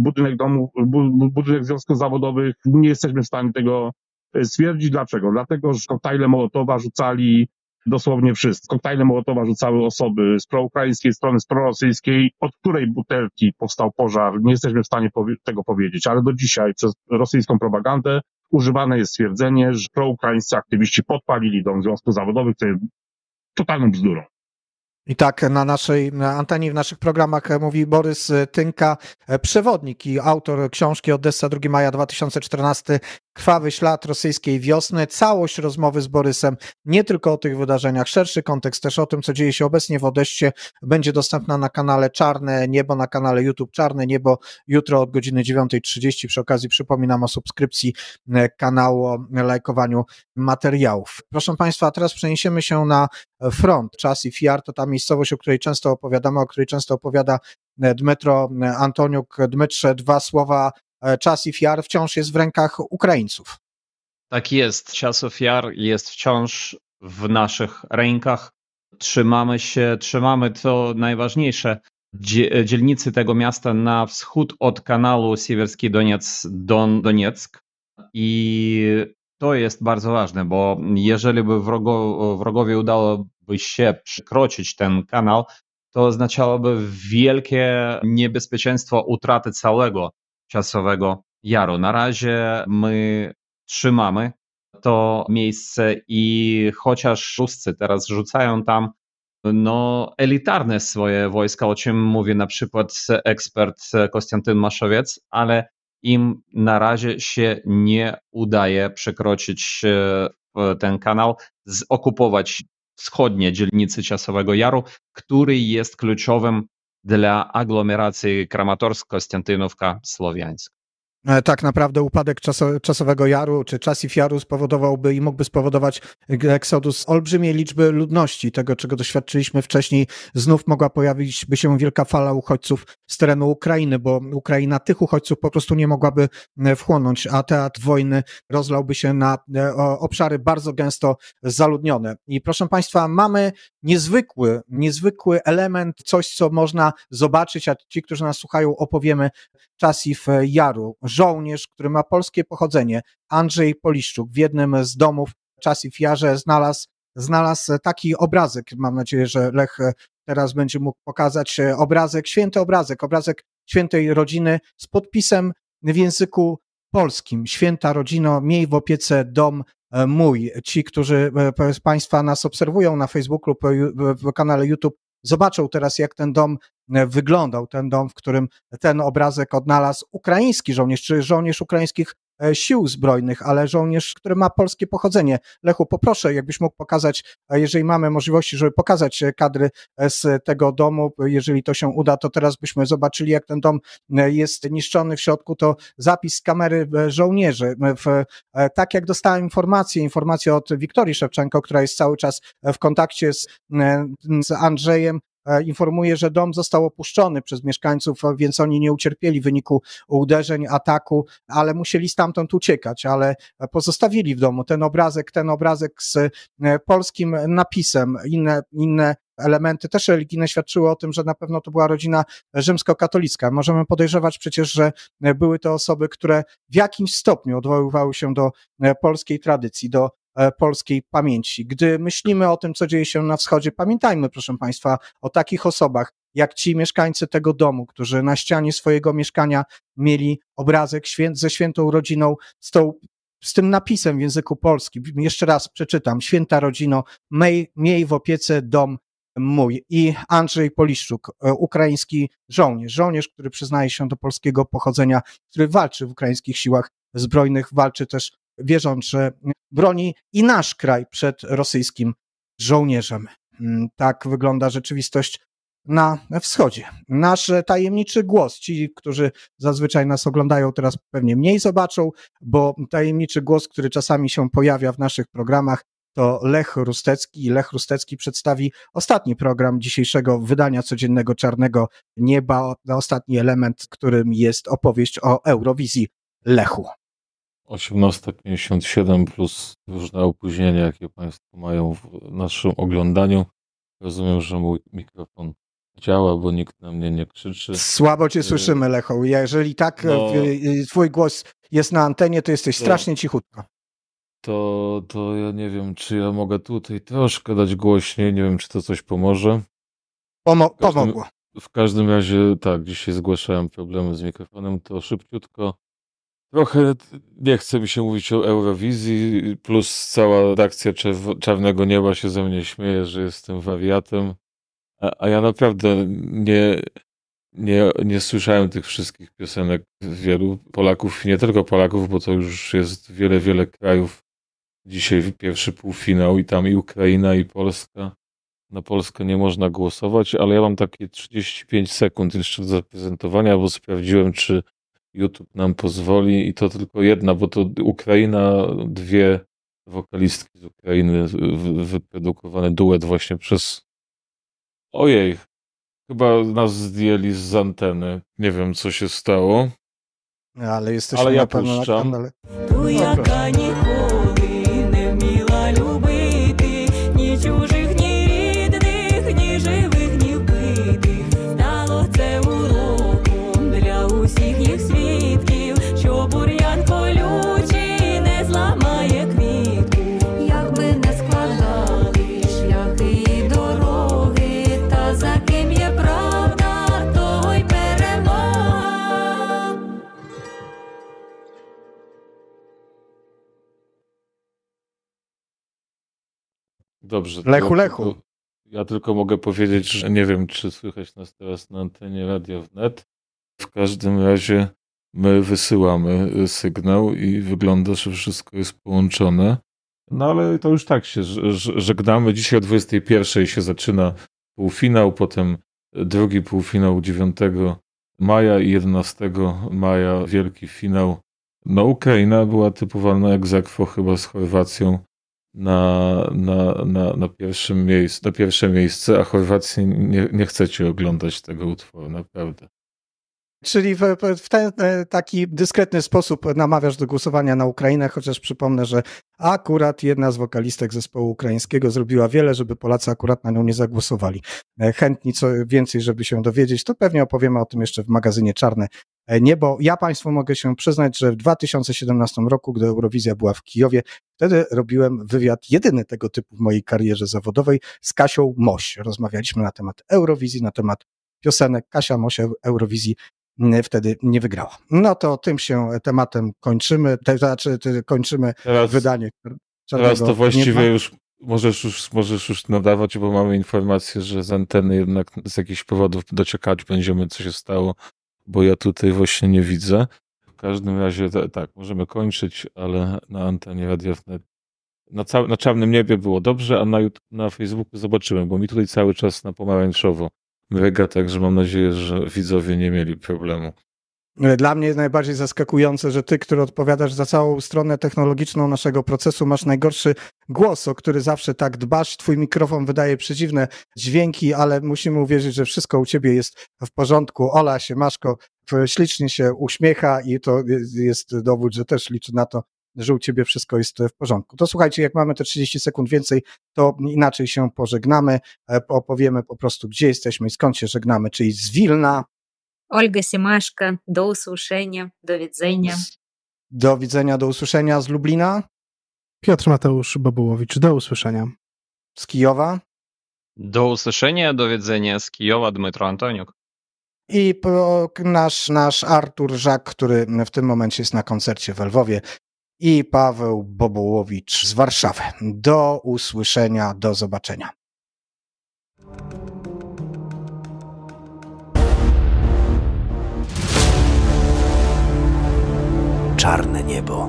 budynek związków zawodowych? Nie jesteśmy w stanie tego stwierdzić. Dlaczego? Dlatego, że koktajle Mołotowa rzucali dosłownie wszyscy. Koktajle Mołotowa rzucały osoby z proukraińskiej strony, z prorosyjskiej. Od której butelki powstał pożar? Nie jesteśmy w stanie tego powiedzieć, ale do dzisiaj przez rosyjską propagandę używane jest stwierdzenie, że proukraińscy aktywiści podpalili dom związków zawodowych, co jest totalną bzdurą. I tak na naszej antenie, w naszych programach mówi Borys Tynka, przewodnik i autor książki Odessa 2 maja 2014, Krwawy ślad rosyjskiej wiosny. Całość rozmowy z Borysem, nie tylko o tych wydarzeniach, szerszy kontekst też o tym, co dzieje się obecnie w Odessie, będzie dostępna na kanale Czarne Niebo, na kanale YouTube Czarne Niebo, jutro od godziny 9:30. Przy okazji przypominam o subskrypcji kanału, o lajkowaniu materiałów. Proszę Państwa, teraz przeniesiemy się na front. Czas i Fiar to ta miejscowość, o której często opowiadamy, o której często opowiada Dmytro Antoniuk. Dmytrze, 2 słowa. Czas i Fiar wciąż jest w rękach Ukraińców. Tak jest. Czas ofiar jest wciąż w naszych rękach. Trzymamy się, to najważniejsze, dzielnicy tego miasta na wschód od kanału Siewerski Donieck. I to jest bardzo ważne, bo jeżeli by wrogowi udałoby się przekroczyć ten kanał, to oznaczałoby wielkie niebezpieczeństwo utraty całego Czasowego Jaru. Na razie my trzymamy to miejsce i chociaż Ruscy teraz rzucają tam elitarne swoje wojska, o czym mówi na przykład ekspert Konstantyn Maszowiec, ale im na razie się nie udaje przekroczyć ten kanał, okupować wschodnie dzielnice Czasowego Jaru, który jest kluczowym dla aglomeracji Kramatorsk-Konstantynówka, Słowiańsk. Tak naprawdę upadek Czasowego Jaru czy Czasów Jaru spowodowałby i mógłby spowodować eksodus olbrzymiej liczby ludności, tego czego doświadczyliśmy wcześniej. Znów mogła pojawić by się wielka fala uchodźców z terenu Ukrainy, bo Ukraina tych uchodźców po prostu nie mogłaby wchłonąć, a teatr wojny rozlałby się na obszary bardzo gęsto zaludnione. I proszę Państwa, mamy niezwykły element, coś co można zobaczyć, a ci, którzy nas słuchają, opowiemy. Czasów Jaru. Żołnierz, który ma polskie pochodzenie, Andrzej Poliszczuk, w jednym z domów w Czasów Jarze znalazł taki obrazek. Mam nadzieję, że Lech teraz będzie mógł pokazać święty obrazek świętej rodziny z podpisem w języku polskim. Święta rodzino, miej w opiece dom mój. Ci, którzy z Państwa nas obserwują na Facebooku, w kanale YouTube, zobaczą teraz, jak ten dom wyglądał, ten dom, w którym ten obrazek odnalazł ukraiński żołnierz, czy żołnierz ukraińskich sił zbrojnych, ale żołnierz, który ma polskie pochodzenie. Lechu, poproszę, jakbyś mógł pokazać, jeżeli mamy możliwości, żeby pokazać kadry z tego domu, jeżeli to się uda, to teraz byśmy zobaczyli, jak ten dom jest niszczony w środku, to zapis z kamery żołnierzy. Tak jak dostałem informację od Wiktorii Szewczenko, która jest cały czas w kontakcie z Andrzejem, informuje, że dom został opuszczony przez mieszkańców, więc oni nie ucierpieli w wyniku uderzeń, ataku, ale musieli stamtąd uciekać, ale pozostawili w domu ten obrazek z polskim napisem, inne elementy też religijne świadczyły o tym, że na pewno to była rodzina rzymskokatolicka. Możemy podejrzewać przecież, że były to osoby, które w jakimś stopniu odwoływały się do polskiej tradycji, do polskiej pamięci. Gdy myślimy o tym, co dzieje się na wschodzie, pamiętajmy, proszę Państwa, o takich osobach, jak ci mieszkańcy tego domu, którzy na ścianie swojego mieszkania mieli obrazek ze świętą rodziną, z tym napisem w języku polskim. Jeszcze raz przeczytam. Święta rodzino, miej w opiece dom mój. I Andrzej Poliszczuk, ukraiński żołnierz, który przyznaje się do polskiego pochodzenia, który walczy w ukraińskich siłach zbrojnych, walczy też wierząc, że broni i nasz kraj przed rosyjskim żołnierzem. Tak wygląda rzeczywistość na wschodzie. Nasz tajemniczy głos, ci, którzy zazwyczaj nas oglądają, teraz pewnie mniej zobaczą, bo tajemniczy głos, który czasami się pojawia w naszych programach, to Lech Rustecki. Lech Rustecki przedstawi ostatni program dzisiejszego wydania codziennego Czarnego Nieba, ostatni element, którym jest opowieść o Eurowizji. Lechu. 18:57 plus różne opóźnienia, jakie Państwo mają w naszym oglądaniu. Rozumiem, że mój mikrofon działa, bo nikt na mnie nie krzyczy. Słabo Cię słyszymy, Lechu. Jeżeli tak Twój głos jest na antenie, to jesteś strasznie cichutko. To ja nie wiem, czy ja mogę tutaj troszkę dać głośniej. Nie wiem, czy to coś pomoże. Pomogło. W każdym razie tak, dzisiaj zgłaszałem problemy z mikrofonem, to szybciutko. Trochę nie chce mi się mówić o Eurowizji, plus cała redakcja Czarnego Nieba się ze mnie śmieje, że jestem wariatem, a ja naprawdę nie słyszałem tych wszystkich piosenek wielu Polaków, nie tylko Polaków, bo to już jest wiele krajów. Dzisiaj pierwszy półfinał i tam i Ukraina, i Polska. Na Polskę nie można głosować, ale ja mam takie 35 sekund jeszcze do zaprezentowania, bo sprawdziłem, czy YouTube nam pozwoli i to tylko jedna, bo to Ukraina, dwie wokalistki z Ukrainy, wyprodukowany duet właśnie przez... Ojej, chyba nas zdjęli z anteny. Nie wiem, co się stało. Ale jesteśmy na pewno na kanale. Якби не складали шляхи і дороги, та за ким є Dobrze. Lechu. Ja tylko mogę powiedzieć, że nie wiem, czy słychać nas teraz na antenie Radia Wnet. W każdym razie my wysyłamy sygnał i wygląda, że wszystko jest połączone. No ale to już tak się żegnamy. Dzisiaj o 21:00 się zaczyna półfinał, potem drugi półfinał 9 maja i 11 maja wielki finał. No Ukraina była typowana ex aequo chyba z Chorwacją na pierwsze miejsce, a Chorwacji nie chcecie oglądać tego utworu, naprawdę. Czyli w ten taki dyskretny sposób namawiasz do głosowania na Ukrainę, chociaż przypomnę, że akurat jedna z wokalistek zespołu ukraińskiego zrobiła wiele, żeby Polacy akurat na nią nie zagłosowali. Chętni co więcej, żeby się dowiedzieć, to pewnie opowiemy o tym jeszcze w magazynie Czarne Niebo. Ja Państwu mogę się przyznać, że w 2017 roku, gdy Eurowizja była w Kijowie, wtedy robiłem wywiad jedyny tego typu w mojej karierze zawodowej z Kasią Moś. Rozmawialiśmy na temat Eurowizji, na temat piosenek. Kasia Moś Eurowizji wtedy nie wygrała. No to tym się tematem kończymy, kończymy wydanie. Teraz to właściwie już możesz już nadawać, bo mamy informację, że z anteny jednak z jakichś powodów dociekać będziemy, co się stało, bo ja tutaj właśnie nie widzę. W każdym razie tak, możemy kończyć, ale na antenie Radia Wnet na czarnym niebie było dobrze, a na Facebooku zobaczymy, bo mi tutaj cały czas na pomarańczowo mryga, także mam nadzieję, że widzowie nie mieli problemu. Dla mnie jest najbardziej zaskakujące, że ty, który odpowiadasz za całą stronę technologiczną naszego procesu, masz najgorszy głos, o który zawsze tak dbasz. Twój mikrofon wydaje przedziwne dźwięki, ale musimy uwierzyć, że wszystko u ciebie jest w porządku. Ola Siemaszko ślicznie się uśmiecha i to jest dowód, że też liczy na to, że u ciebie wszystko jest w porządku. To słuchajcie, jak mamy te 30 sekund więcej, to inaczej się pożegnamy. Opowiemy po prostu, gdzie jesteśmy i skąd się żegnamy, czyli z Wilna. Olga Siemaszka, do usłyszenia, do widzenia. Do widzenia, do usłyszenia z Lublina. Piotr Mateusz Bobułowicz, do usłyszenia. Z Kijowa. Do usłyszenia, do widzenia z Kijowa, Dmytro Antoniuk. I nasz Artur Żak, który w tym momencie jest na koncercie w Lwowie. I Paweł Bobułowicz z Warszawy. Do usłyszenia, do zobaczenia. Czarne niebo.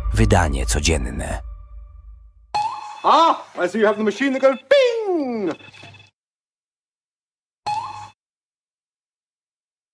Wydanie codzienne. I see you have the machine that goes ping!